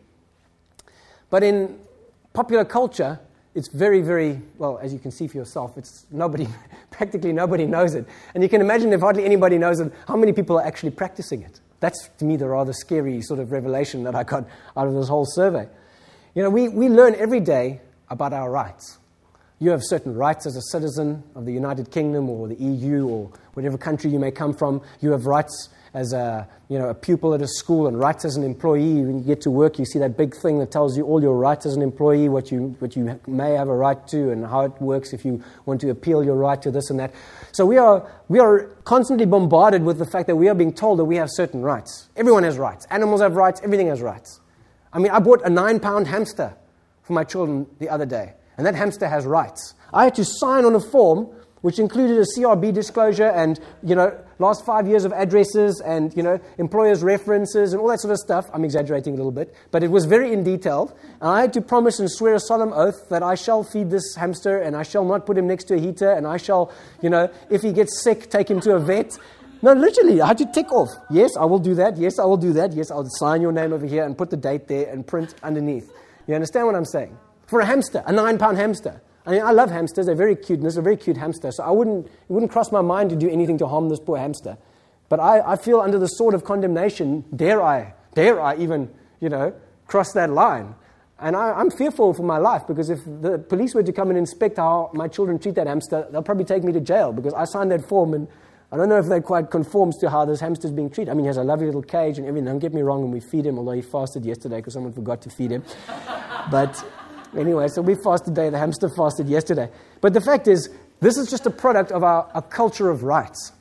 But in popular culture, it's very, very, well, as you can see for yourself, practically nobody knows it. And you can imagine if hardly anybody knows it, how many people are actually practicing it. That's, to me, the rather scary sort of revelation that I got out of this whole survey. We learn every day about our rights. You have certain rights as a citizen of the United Kingdom or the EU or whatever country you may come from. You have rights as a pupil at a school and rights as an employee. When you get to work, you see that big thing that tells you all your rights as an employee, what you may have a right to and how it works if you want to appeal your right to this and that. So we are constantly bombarded with the fact that we are being told that we have certain rights. Everyone has rights. Animals have rights. Everything has rights. I bought a 9-pound hamster for my children the other day, and that hamster has rights. I had to sign on a form which included a CRB disclosure and, last 5 years of addresses and, employers' references and all that sort of stuff. I'm exaggerating a little bit, but it was very in detail. And I had to promise and swear a solemn oath that I shall feed this hamster and I shall not put him next to a heater and I shall, if he gets sick, take him to a vet. No, literally, I had to tick off. Yes, I will do that. Yes, I will do that. Yes, I'll sign your name over here and put the date there and print underneath. You understand what I'm saying? For a hamster, a 9-pound hamster. I love hamsters. They're very cute, and this is a very cute hamster. So it wouldn't cross my mind to do anything to harm this poor hamster. But I feel under the sword of condemnation, dare I even, cross that line. And I'm fearful for my life, because if the police were to come and inspect how my children treat that hamster, they'll probably take me to jail, because I signed that form and I don't know if that quite conforms to how this hamster's being treated. He has a lovely little cage and everything. Don't get me wrong, and we feed him, although he fasted yesterday because someone forgot to feed him. But anyway, so we fasted today. The hamster fasted yesterday. But the fact is, this is just a product of a culture of rights.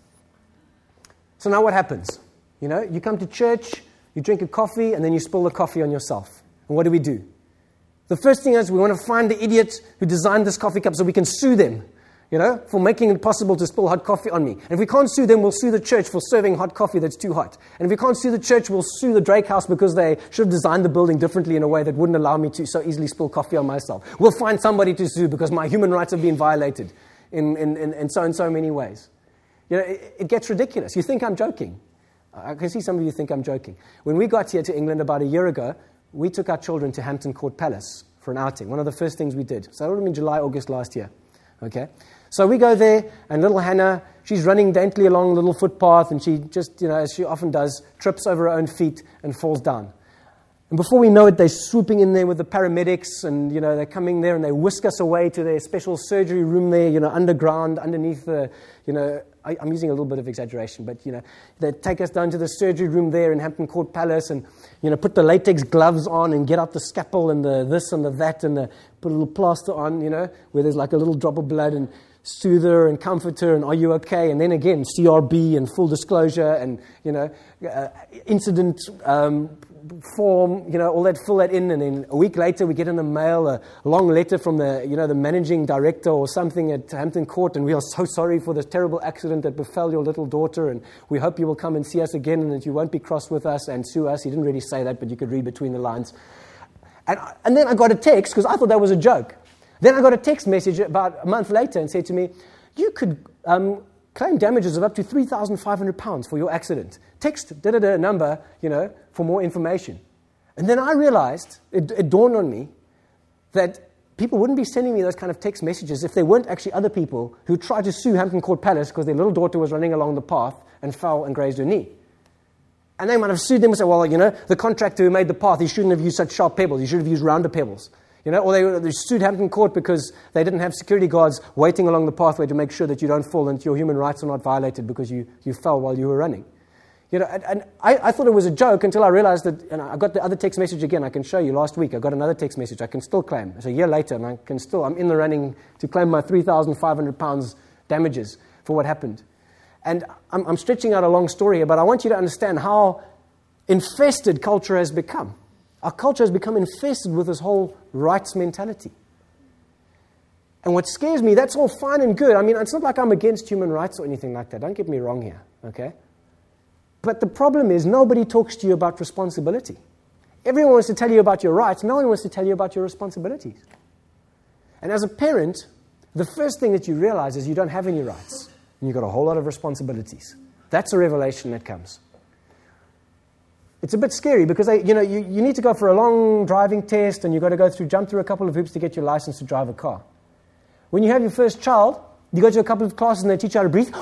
So now what happens? You come to church, you drink a coffee, and then you spill the coffee on yourself. And what do? The first thing is we want to find the idiot who designed this coffee cup so we can sue them. for making it possible to spill hot coffee on me. And if we can't sue them, we'll sue the church for serving hot coffee that's too hot. And if we can't sue the church, we'll sue the Drake House because they should have designed the building differently in a way that wouldn't allow me to so easily spill coffee on myself. We'll find somebody to sue because my human rights have been violated in so many ways. It gets ridiculous. You think I'm joking. I can see some of you think I'm joking. When we got here to England about a year ago, we took our children to Hampton Court Palace for an outing. One of the first things we did. So that would have been July, August last year. Okay? So we go there, and little Hannah, she's running daintily along a little footpath, and she just, as she often does, trips over her own feet and falls down. And before we know it, they're swooping in there with the paramedics, and, they're coming there, and they whisk us away to their special surgery room there, underground, underneath the, I'm using a little bit of exaggeration, but, they take us down to the surgery room there in Hampton Court Palace and, put the latex gloves on and get out the scalpel and the this and the that and put a little plaster on, where there's like a little drop of blood and soothe her and comfort her and are you okay? And then again, CRB and full disclosure and, incident form, all that, fill that in, and then a week later we get in the mail a long letter from the, the managing director or something at Hampton Court, and we are so sorry for this terrible accident that befell your little daughter, and we hope you will come and see us again and that you won't be cross with us and sue us. He didn't really say that, but you could read between the lines. And then I got a text, because I thought that was a joke. Then I got a text message about a month later and said to me, you could claim damages of up to £3,500 for your accident. Text number, for more information. And then I realized, it dawned on me, that people wouldn't be sending me those kind of text messages if there weren't actually other people who tried to sue Hampton Court Palace because their little daughter was running along the path and fell and grazed her knee. And they might have sued them and said, well, the contractor who made the path, he shouldn't have used such sharp pebbles. He should have used rounder pebbles. Or they sued Hampton Court because they didn't have security guards waiting along the pathway to make sure that you don't fall and your human rights are not violated because you fell while you were running. And I thought it was a joke until I realized that, I got the other text message again. I can show you last week. I got another text message. I can still claim. It's a year later, and I'm in the running to claim my £3,500 damages for what happened. And I'm stretching out a long story here, but I want you to understand how infested culture has become. Our culture has become infested with this whole rights mentality. And what scares me, that's all fine and good. It's not like I'm against human rights or anything like that. Don't get me wrong here, okay? But the problem is nobody talks to you about responsibility. Everyone wants to tell you about your rights. No one wants to tell you about your responsibilities. And as a parent, the first thing that you realize is you don't have any rights. And you've got a whole lot of responsibilities. That's a revelation that comes. It's a bit scary because you need to go for a long driving test and you've got to jump through a couple of hoops to get your license to drive a car. When you have your first child, you go to a couple of classes and they teach you how to breathe.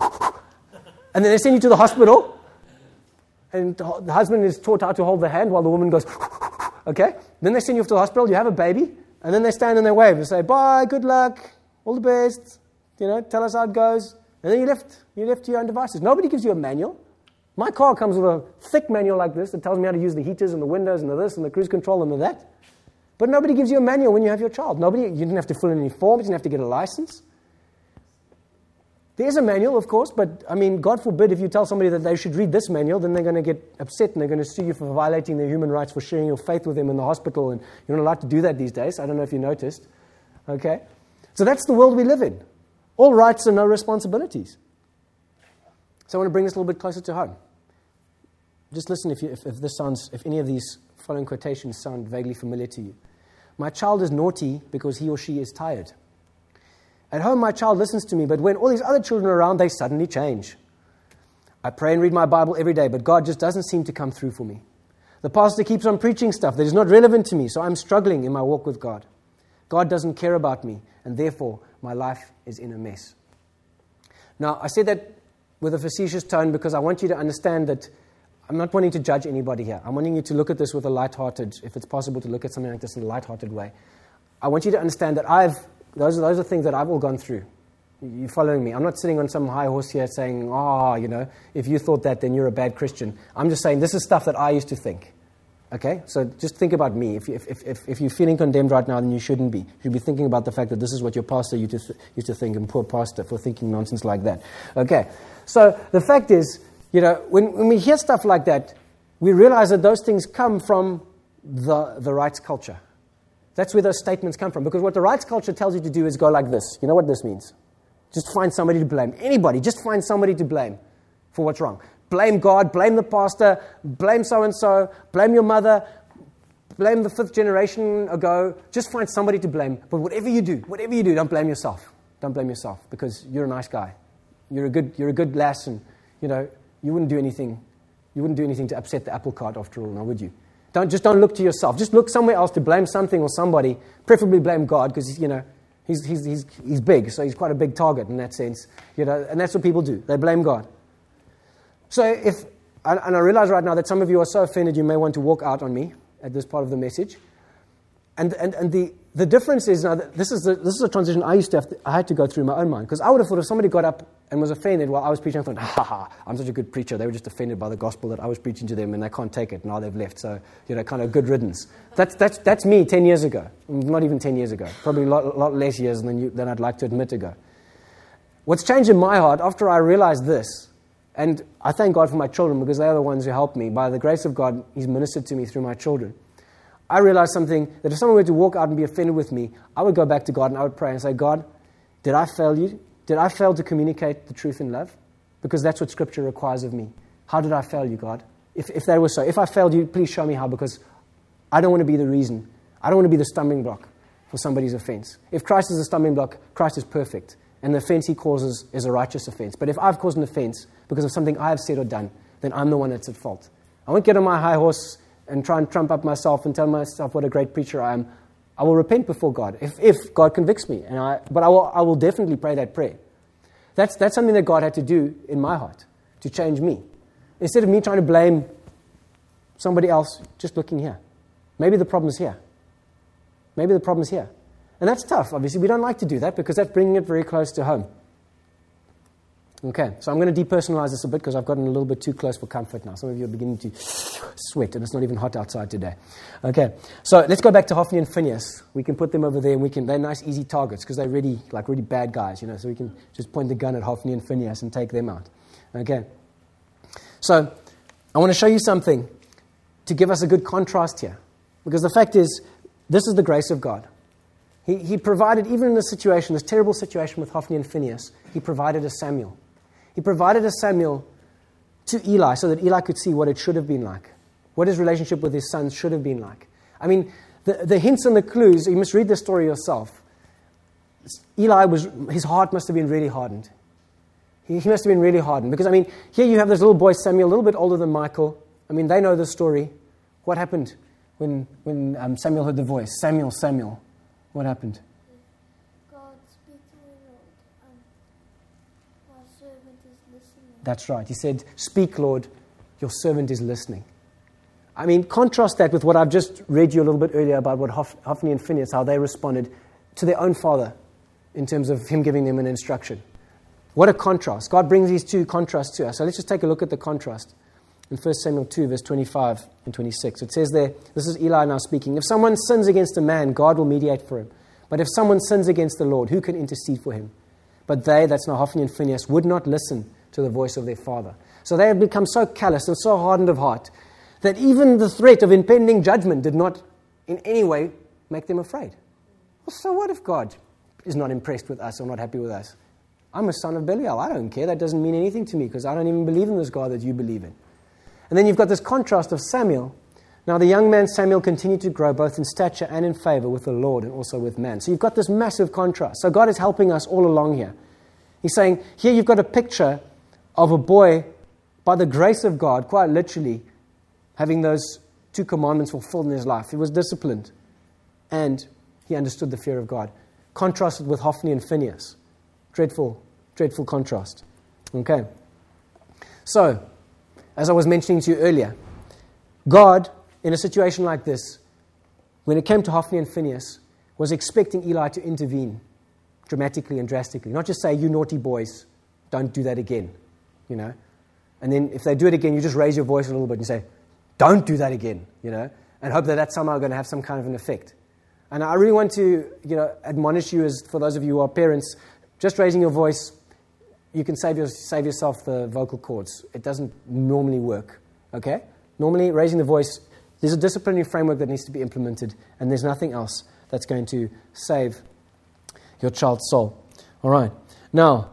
And then they send you to the hospital and the husband is taught how to hold the hand while the woman goes, okay? Then they send you off to the hospital, you have a baby, and then they stand and they wave and say, bye, good luck, all the best, tell us how it goes. And then you're left to your own devices. Nobody gives you a manual. My car comes with a thick manual like this that tells me how to use the heaters and the windows and the this and the cruise control and the that. But nobody gives you a manual when you have your child. You didn't have to fill in any forms, you didn't have to get a license. There's a manual, of course, but, God forbid if you tell somebody that they should read this manual, then they're going to get upset and they're going to sue you for violating their human rights, for sharing your faith with them in the hospital, and you're not allowed to do that these days. I don't know if you noticed. Okay? So that's the world we live in. All rights and no responsibilities. So I want to bring this a little bit closer to home. Just listen if any of these following quotations sound vaguely familiar to you. My child is naughty because he or she is tired. At home, my child listens to me, but when all these other children are around, they suddenly change. I pray and read my Bible every day, but God just doesn't seem to come through for me. The pastor keeps on preaching stuff that is not relevant to me, so I'm struggling in my walk with God. God doesn't care about me, and therefore my life is in a mess. Now, I said that with a facetious tone because I want you to understand that I'm not wanting to judge anybody here. I'm wanting you to look at this with a lighthearted, if it's possible to look at something like this in a lighthearted way. I want you to understand that those are things that I've all gone through. You're following me. I'm not sitting on some high horse here saying, if you thought that, then you're a bad Christian. I'm just saying this is stuff that I used to think. Okay? So just think about me. If you're feeling condemned right now, then you shouldn't be. You should be thinking about the fact that this is what your pastor used to think, and poor pastor for thinking nonsense like that. Okay? So the fact is, when we hear stuff like that, we realize that those things come from the rights culture. That's where those statements come from. Because what the rights culture tells you to do is go like this. You know what this means? Just find somebody to blame. Anybody, just find somebody to blame for what's wrong. Blame God, blame the pastor, blame so-and-so, blame your mother, blame the 5th generation ago. Just find somebody to blame. But whatever you do, don't blame yourself. Don't blame yourself, because you're a nice guy. You're a good lass, and you wouldn't do anything. You wouldn't do anything to upset the apple cart after all, now would you? Don't look to yourself. Just look somewhere else to blame something or somebody. Preferably blame God, because he's big, so he's quite a big target in that sense. And that's what people do. They blame God. So I realize right now that some of you are so offended you may want to walk out on me at this part of the message. And the difference is now that this is a transition I had to go through in my own mind, because I would have thought if somebody got up and was offended while I was preaching, I thought, I'm such a good preacher. They were just offended by the gospel that I was preaching to them, and they can't take it. Now they've left, so kind of good riddance. That's me 10 years ago, not even 10 years ago, probably a lot less years than I'd like to admit ago. What's changed in my heart after I realized this, and I thank God for my children because they are the ones who helped me. By the grace of God, He's ministered to me through my children. I realized something, that if someone were to walk out and be offended with me, I would go back to God and I would pray and say, God, did I fail you? Did I fail to communicate the truth in love? Because that's what Scripture requires of me. How did I fail you, God? If that was so, if I failed you, please show me how, because I don't want to be the reason. I don't want to be the stumbling block for somebody's offense. If Christ is a stumbling block, Christ is perfect, and the offense He causes is a righteous offense. But if I've caused an offense because of something I have said or done, then I'm the one that's at fault. I won't get on my high horse and try and trump up myself and tell myself what a great preacher I am. I will repent before God if God convicts me, but I will definitely pray that prayer. That's something that God had to do in my heart to change me. Instead of me trying to blame somebody else, just looking here. Maybe the problem is here. Maybe the problem is here. And that's tough, obviously. We don't like to do that because that's bringing it very close to home. Okay, so I'm going to depersonalize this a bit because I've gotten a little bit too close for comfort now. Some of you are beginning to sweat, and it's not even hot outside today. Okay, so let's go back to Hophni and Phinehas. We can put them over there, and they're nice, easy targets because they're really bad guys, so we can just point the gun at Hophni and Phinehas and take them out. Okay, so I want to show you something to give us a good contrast here, because the fact is, this is the grace of God. He provided, even in this situation, this terrible situation with Hophni and Phinehas, He provided a Samuel. He provided a Samuel to Eli so that Eli could see what it should have been like, what his relationship with his sons should have been like. I mean, the hints and the clues, you must read the story yourself. His heart must have been really hardened. He must have been really hardened because, here you have this little boy, Samuel, a little bit older than Michael. They know the story. What happened when Samuel heard the voice? Samuel, Samuel. What happened? God speak to me, Lord. Our servant is listening. That's right. He said, speak, Lord, your servant is listening. Contrast that with what I've just read you a little bit earlier about what Hophni and Phinehas, how they responded to their own father in terms of him giving them an instruction. What a contrast. God brings these two contrasts to us. So let's just take a look at the contrast. In 1 Samuel 2, verse 25 and 26, it says there, this is Eli now speaking, if someone sins against a man, God will mediate for him. But if someone sins against the Lord, who can intercede for him? But they, that's now Hophni and Phinehas, would not listen to the voice of their father. So they had become so callous and so hardened of heart that even the threat of impending judgment did not in any way make them afraid. Well, so what if God is not impressed with us or not happy with us? I'm a son of Belial. I don't care. That doesn't mean anything to me because I don't even believe in this God that you believe in. And then you've got this contrast of Samuel. Now the young man Samuel continued to grow both in stature and in favor with the Lord and also with man. So you've got this massive contrast. So God is helping us all along here. He's saying, here you've got a picture of a boy, by the grace of God, quite literally, having those two commandments fulfilled in his life. He was disciplined and he understood the fear of God. Contrasted with Hophni and Phinehas. Dreadful, dreadful contrast. Okay. So, as I was mentioning to you earlier, God, in a situation like this, when it came to Hophni and Phinehas, was expecting Eli to intervene dramatically and drastically. Not just say, you naughty boys, don't do that again, And then if they do it again, you just raise your voice a little bit and say, don't do that again, and hope that that's somehow going to have some kind of an effect. And I really want to, admonish you, as for those of you who are parents, just raising your voice, you can save yourself the vocal cords. It doesn't normally work, okay? Normally, raising the voice, there's a disciplinary framework that needs to be implemented, and there's nothing else that's going to save your child's soul. All right. Now,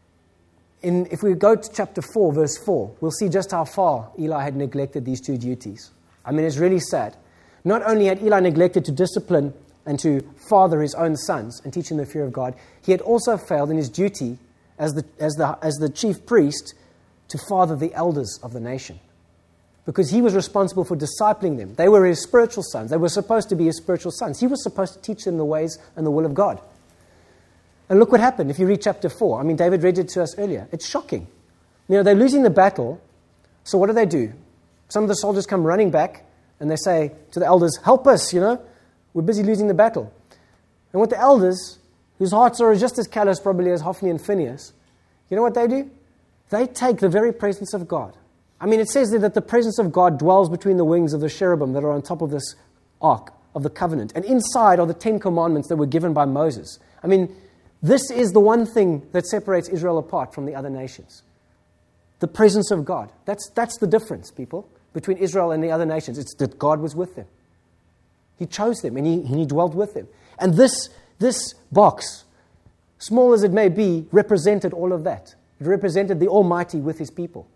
if we go to chapter 4, verse 4, we'll see just how far Eli had neglected these two duties. I mean, it's really sad. Not only had Eli neglected to discipline and to father his own sons and teach them the fear of God, he had also failed in his duty as the chief priest to father the elders of the nation. Because he was responsible for discipling them. They were his spiritual sons. They were supposed to be his spiritual sons. He was supposed to teach them the ways and the will of God. And look what happened if you read chapter 4. I mean, David read it to us earlier. It's shocking. You know, they're losing the battle. So what do? Some of the soldiers come running back and they say to the elders, help us, we're busy losing the battle. And what the elders, whose hearts are just as callous probably as Hophni and Phinehas, you know what they do? They take the very presence of God. I mean, it says there that the presence of God dwells between the wings of the cherubim that are on top of this ark of the covenant. And inside are the 10 commandments that were given by Moses. I mean, this is the one thing that separates Israel apart from the other nations. The presence of God. That's the difference, people, between Israel and the other nations. It's that God was with them. He chose them and he dwelt with them. And this box, small as it may be, represented all of that. It represented the Almighty with his people.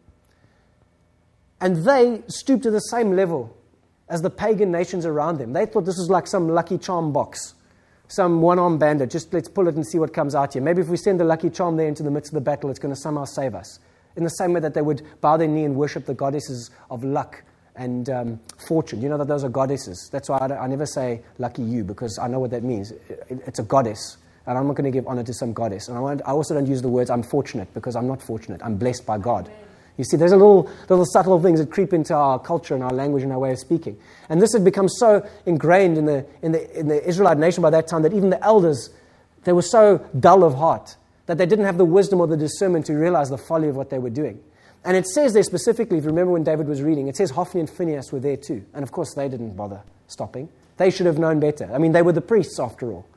And they stooped to the same level as the pagan nations around them. They thought this was like some Lucky Charm box, some one-arm bandit. Just let's pull it and see what comes out here. Maybe if we send the Lucky Charm there into the midst of the battle, it's going to somehow save us. In the same way that they would bow their knee and worship the goddesses of luck and fortune. You know that those are goddesses. That's why I never say lucky you, because I know what that means. It's a goddess. And I'm not going to give honor to some goddess. And I also don't use the words I'm fortunate, because I'm not fortunate. I'm blessed by God. Amen. You see, there's a little subtle things that creep into our culture and our language and our way of speaking. And this had become so ingrained in the Israelite nation by that time that even the elders, they were so dull of heart that they didn't have the wisdom or the discernment to realize the folly of what they were doing. And it says there specifically, if you remember when David was reading, it says Hophni and Phinehas were there too. And of course they didn't bother stopping. They should have known better. I mean, they were the priests after all.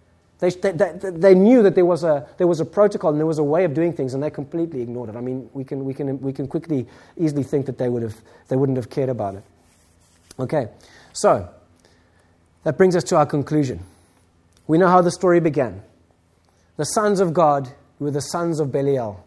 They knew that there was a protocol and there was a way of doing things, and they completely ignored it. I mean, we can quickly, easily think that they wouldn't have cared about it. Okay, so that brings us to our conclusion. We know how the story began. The sons of God, who were the sons of Belial,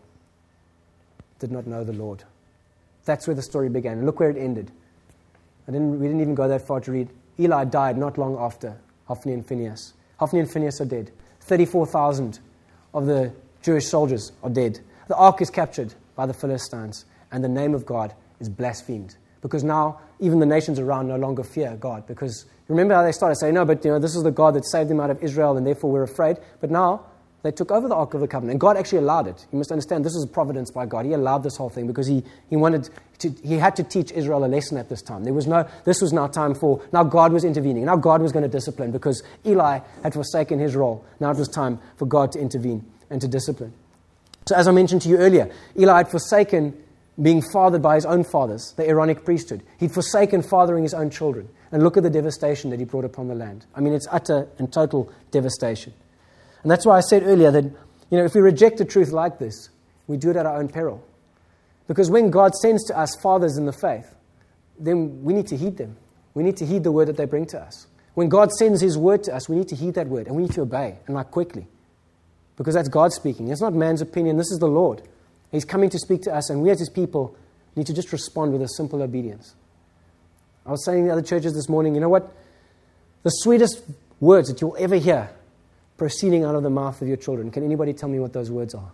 did not know the Lord. That's where the story began. And look where it ended. We didn't even go that far to read. Eli died not long after Hophni and Phinehas. Hophni and Phinehas are dead. 34,000 of the Jewish soldiers are dead. The ark is captured by the Philistines, and the name of God is blasphemed. Because now, even the nations around no longer fear God. Because remember how they started saying, no, but this is the God that saved them out of Israel, and therefore we're afraid. But now, they took over the Ark of the Covenant, and God actually allowed it. You must understand, this is providence by God. He allowed this whole thing because he had to teach Israel a lesson at this time. This was now time for, now God was intervening. Now God was going to discipline because Eli had forsaken his role. Now it was time for God to intervene and to discipline. So as I mentioned to you earlier, Eli had forsaken being fathered by his own fathers, the Aaronic priesthood. He'd forsaken fathering his own children. And look at the devastation that he brought upon the land. I mean, it's utter and total devastation. And that's why I said earlier that, if we reject a truth like this, we do it at our own peril. Because when God sends to us fathers in the faith, then we need to heed them. We need to heed the word that they bring to us. When God sends his word to us, we need to heed that word, and we need to obey, and quickly. Because that's God speaking. It's not man's opinion. This is the Lord. He's coming to speak to us, and we as his people need to just respond with a simple obedience. I was saying in the other churches this morning, you know what? The sweetest words that you'll ever hear proceeding out of the mouth of your children. Can anybody tell me what those words are?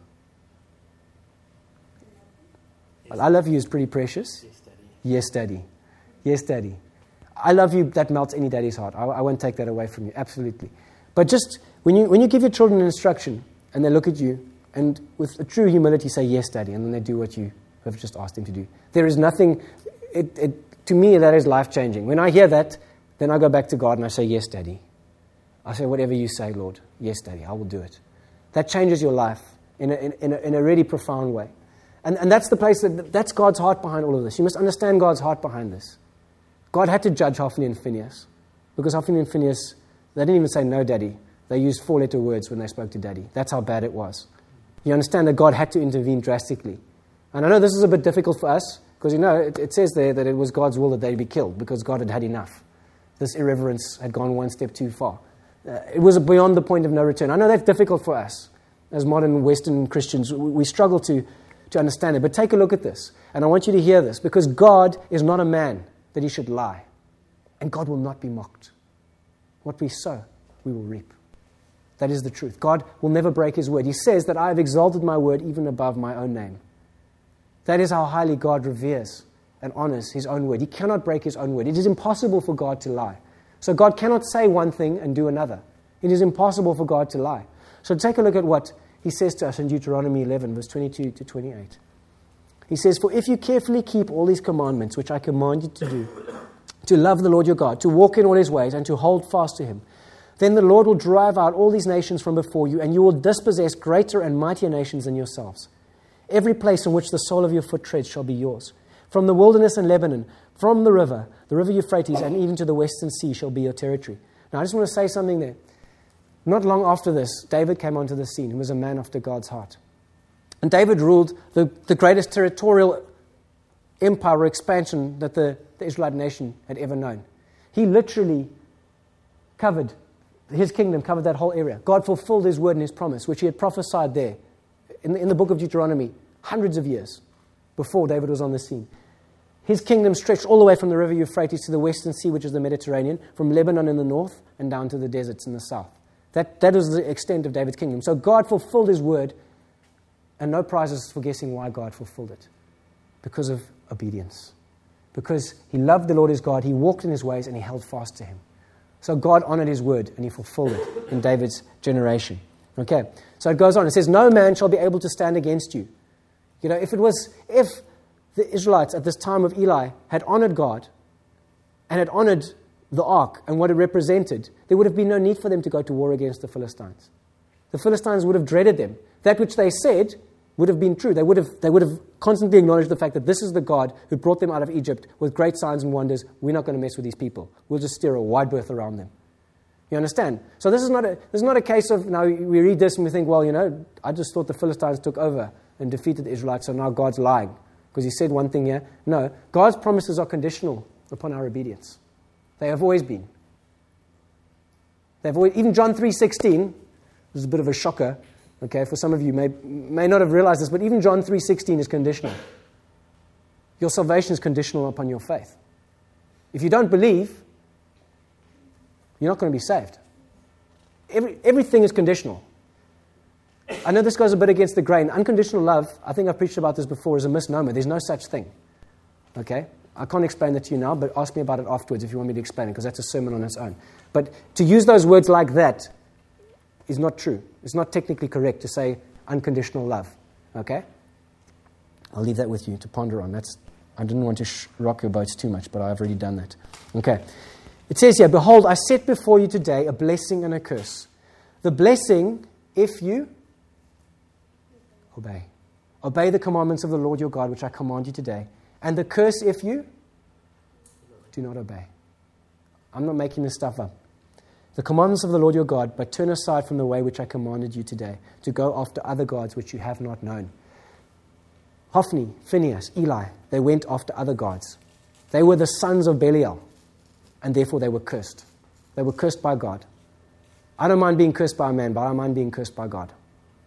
Well, I love you is pretty precious. Yes, Daddy. Yes, Daddy. Yes, Daddy. I love you, that melts any daddy's heart. I won't take that away from you, absolutely. But just, when you give your children an instruction, and they look at you, and with a true humility say, yes, Daddy, and then they do what you have just asked them to do. There is nothing, to me, that is life-changing. When I hear that, then I go back to God and I say, yes, Daddy. I say, whatever you say, Lord, yes, Daddy, I will do it. That changes your life in a really profound way. And that's the place, that's God's heart behind all of this. You must understand God's heart behind this. God had to judge Hophni and Phinehas, because Hophni and Phinehas, they didn't even say no, Daddy. They used 4-letter words when they spoke to Daddy. That's how bad it was. You understand that God had to intervene drastically. And I know this is a bit difficult for us, because it says there that it was God's will that they be killed, because God had had enough. This irreverence had gone one step too far. It was beyond the point of no return. I know that's difficult for us. as modern Western Christians, we struggle to understand it. But take a look at this. And I want you to hear this, because God is not a man that he should lie. And God will not be mocked. What we sow, we will reap. That is the truth. God will never break his word. He says that I have exalted my word even above my own name. That is how highly God reveres and honors his own word. He cannot break his own word. It is impossible for God to lie. So God cannot say one thing and do another. It is impossible for God to lie. So take a look at what he says to us in Deuteronomy 11, verse 22 to 28. He says, for if you carefully keep all these commandments, which I command you to do, to love the Lord your God, to walk in all his ways, and to hold fast to him, then the Lord will drive out all these nations from before you, and you will dispossess greater and mightier nations than yourselves. Every place in which the sole of your foot treads shall be yours. From the wilderness and Lebanon, from the river Euphrates, and even to the western sea shall be your territory. Now I just want to say something there. Not long after this, David came onto the scene, who was a man after God's heart. And David ruled the greatest territorial empire or expansion that the Israelite nation had ever known. He literally covered, his kingdom covered that whole area. God fulfilled his word and his promise, which he had prophesied there in the book of Deuteronomy hundreds of years before David was on the scene. His kingdom stretched all the way from the river Euphrates to the western sea, which is the Mediterranean, from Lebanon in the north and down to the deserts in the south. That was the extent of David's kingdom. So God fulfilled his word, and no prizes for guessing why God fulfilled it. Because of obedience. Because he loved the Lord his God, he walked in his ways, and he held fast to him. So God honored his word, and he fulfilled it in David's generation. Okay, so it goes on. It says, no man shall be able to stand against you. You know, if the Israelites at this time of Eli had honored God and had honored the ark and what it represented, there would have been no need for them to go to war against the Philistines. The Philistines would have dreaded them. That which they said would have been true. They would have constantly acknowledged the fact that this is the God who brought them out of Egypt with great signs and wonders. We're not going to mess with these people. We'll just steer a wide berth around them. You understand? So this is not a case of, now we read this and we think, well, you know, I just thought the Philistines took over and defeated the Israelites, so now God's lying because he said one thing here. No, God's promises are conditional upon our obedience. They have always been. Even John 3:16, this is a bit of a shocker, okay, for some of you may not have realized this, but even John 3:16 is conditional. Your salvation is conditional upon your faith. If you don't believe, you're not going to be saved. Everything is conditional. I know this goes a bit against the grain. Unconditional love, I think I've preached about this before, is a misnomer. There's no such thing. Okay? I can't explain that to you now, but ask me about it afterwards if you want me to explain it, because that's a sermon on its own. But to use those words like that is not true. It's not technically correct to say unconditional love. Okay? I'll leave that with you to ponder on. I didn't want to rock your boats too much, but I've already done that. Okay. It says here, behold, I set before you today a blessing and a curse. The blessing, if you obey. Obey the commandments of the Lord your God, which I command you today. And the curse, if you do not obey. I'm not making this stuff up. The commandments of the Lord your God, but turn aside from the way which I commanded you today, to go after other gods which you have not known. Hophni, Phinehas, Eli, they went after other gods. They were the sons of Belial, and therefore they were cursed. They were cursed by God. I don't mind being cursed by a man, but I mind being cursed by God.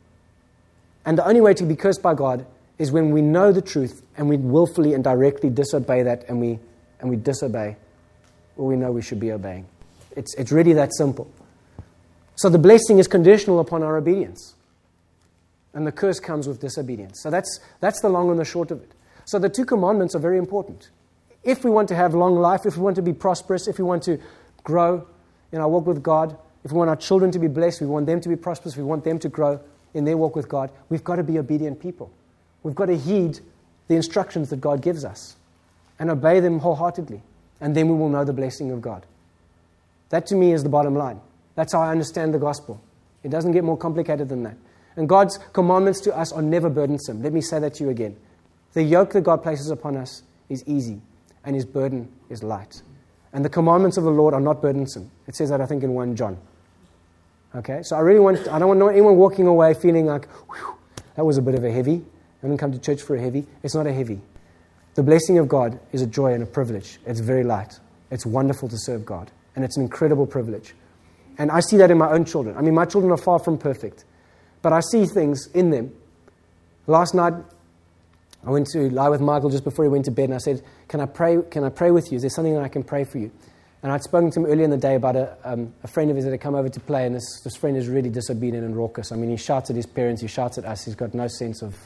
And the only way to be cursed by God is when we know the truth and we willfully and directly disobey that, and we disobey what we know we should be obeying. It's really that simple. So the blessing is conditional upon our obedience. And the curse comes with disobedience. So that's the long and the short of it. So the two commandments are very important. If we want to have long life, if we want to be prosperous, if we want to grow in our walk with God, if we want our children to be blessed, we want them to be prosperous, we want them to grow in their walk with God, we've got to be obedient people. We've got to heed the instructions that God gives us and obey them wholeheartedly. And then we will know the blessing of God. That to me is the bottom line. That's how I understand the gospel. It doesn't get more complicated than that. And God's commandments to us are never burdensome. Let me say that to you again. The yoke that God places upon us is easy, and his burden is light. And the commandments of the Lord are not burdensome. It says that, I think, in 1 John. Okay? So I don't want anyone walking away feeling like, whew, that was a bit of a heavy. I didn't come to church for a heavy. It's not a heavy. The blessing of God is a joy and a privilege. It's very light. It's wonderful to serve God. And it's an incredible privilege. And I see that in my own children. I mean, my children are far from perfect. but I see things in them. Last night, I went to lie with Michael just before he went to bed, and I said, can I pray with you? Is there something that I can pray for you? And I'd spoken to him earlier in the day about a friend of his that had come over to play, and this friend is really disobedient and raucous. I mean, he shouts at his parents, he shouts at us, he's got no sense of,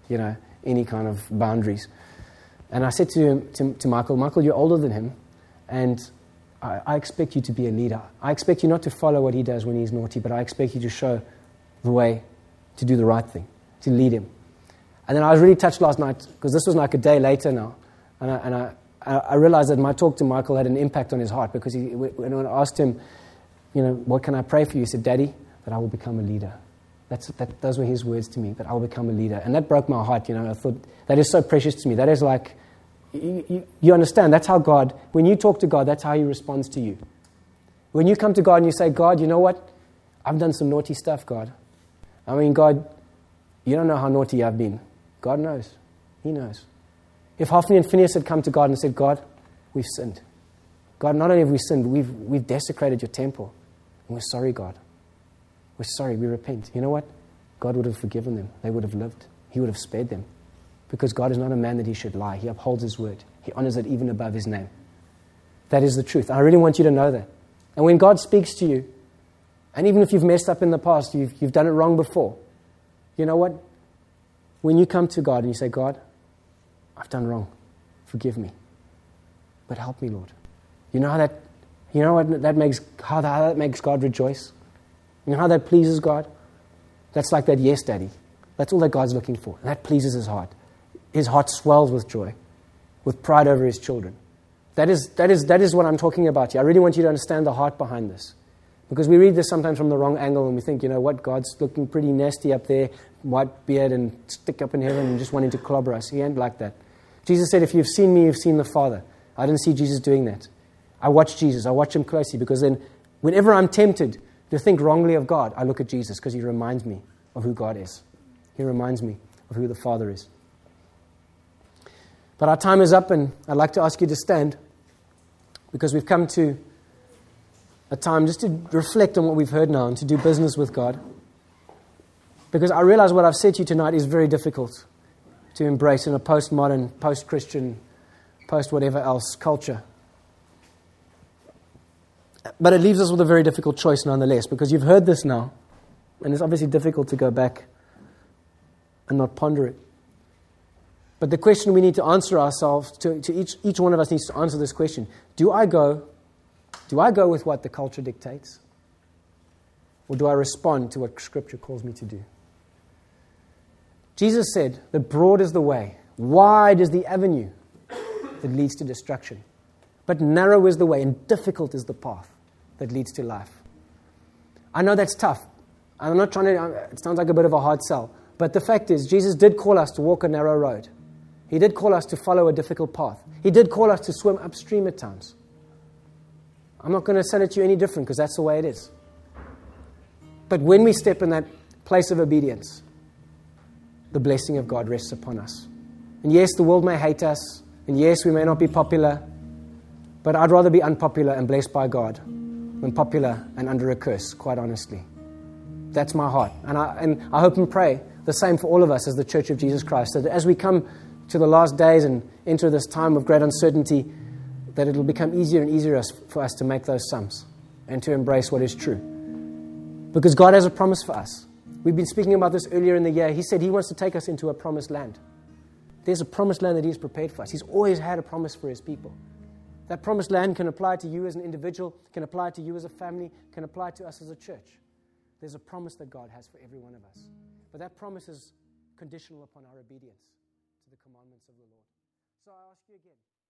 any kind of boundaries. And I said to Michael, you're older than him, and I expect you to be a leader. I expect you not to follow what he does when he's naughty, but I expect you to show the way to do the right thing, to lead him. And then I was really touched last night, because this was like a day later now, and I realized that my talk to Michael had an impact on his heart, because when I asked him, what can I pray for you? He said, Daddy, that I will become a leader. Those were his words to me, that I will become a leader. And that broke my heart, I thought, that is so precious to me. That is like, you understand, that's how God, when you talk to God, that's how he responds to you. When you come to God and you say, God, you know what? I've done some naughty stuff, God. I mean, God, you don't know how naughty I've been. God knows. He knows. If Hophni and Phinehas had come to God and said, God, we've sinned. God, not only have we sinned, we've desecrated your temple. And we're sorry, God. We're sorry, we repent. You know what? God would have forgiven them. They would have lived. He would have spared them. Because God is not a man that he should lie. He upholds his word. He honors it even above his name. That is the truth. I really want you to know that. And when God speaks to you, and even if you've messed up in the past, you've done it wrong before, you know what? When you come to God and you say, God, I've done wrong. Forgive me. But help me, Lord. You know what that makes, how that makes God rejoice? You know how that pleases God? That's like that yes, Daddy. That's all that God's looking for. And that pleases his heart. His heart swells with joy, with pride over his children. That is what I'm talking about here. I really want you to understand the heart behind this. Because we read this sometimes from the wrong angle and we think, God's looking pretty nasty up there, white beard and stick up in heaven and just wanting to clobber us. He ain't like that. Jesus said, if you've seen me, you've seen the Father. I didn't see Jesus doing that. I watch Jesus. I watch him closely, because then whenever I'm tempted to think wrongly of God, I look at Jesus, because he reminds me of who God is. He reminds me of who the Father is. But our time is up, and I'd like to ask you to stand, because we've come to a time just to reflect on what we've heard now and to do business with God. Because I realize what I've said to you tonight is very difficult to embrace in a postmodern, post-Christian, post-whatever else culture. But it leaves us with a very difficult choice nonetheless, because you've heard this now, and it's obviously difficult to go back and not ponder it. But the question we need to answer ourselves, to each one of us needs to answer this question. Do I go with what the culture dictates? Or do I respond to what Scripture calls me to do? Jesus said that broad is the way, wide is the avenue that leads to destruction. But narrow is the way and difficult is the path that leads to life. I know that's tough. I'm not trying to, it sounds like a bit of a hard sell. But the fact is, Jesus did call us to walk a narrow road. He did call us to follow a difficult path. He did call us to swim upstream at times. I'm not going to sell it to you any different, because that's the way it is. But when we step in that place of obedience, the blessing of God rests upon us. And yes, the world may hate us, and yes, we may not be popular, but I'd rather be unpopular and blessed by God than popular and under a curse, quite honestly. That's my heart. And I hope and pray the same for all of us as the Church of Jesus Christ, so that as we come to the last days and enter this time of great uncertainty, that it'll become easier and easier for us to make those sums and to embrace what is true. Because God has a promise for us. We've been speaking about this earlier in the year. He said he wants to take us into a promised land. There's a promised land that he has prepared for us. He's always had a promise for his people. That promised land can apply to you as an individual, can apply to you as a family, can apply to us as a church. There's a promise that God has for every one of us. But that promise is conditional upon our obedience to the commandments of the Lord. So I ask you again.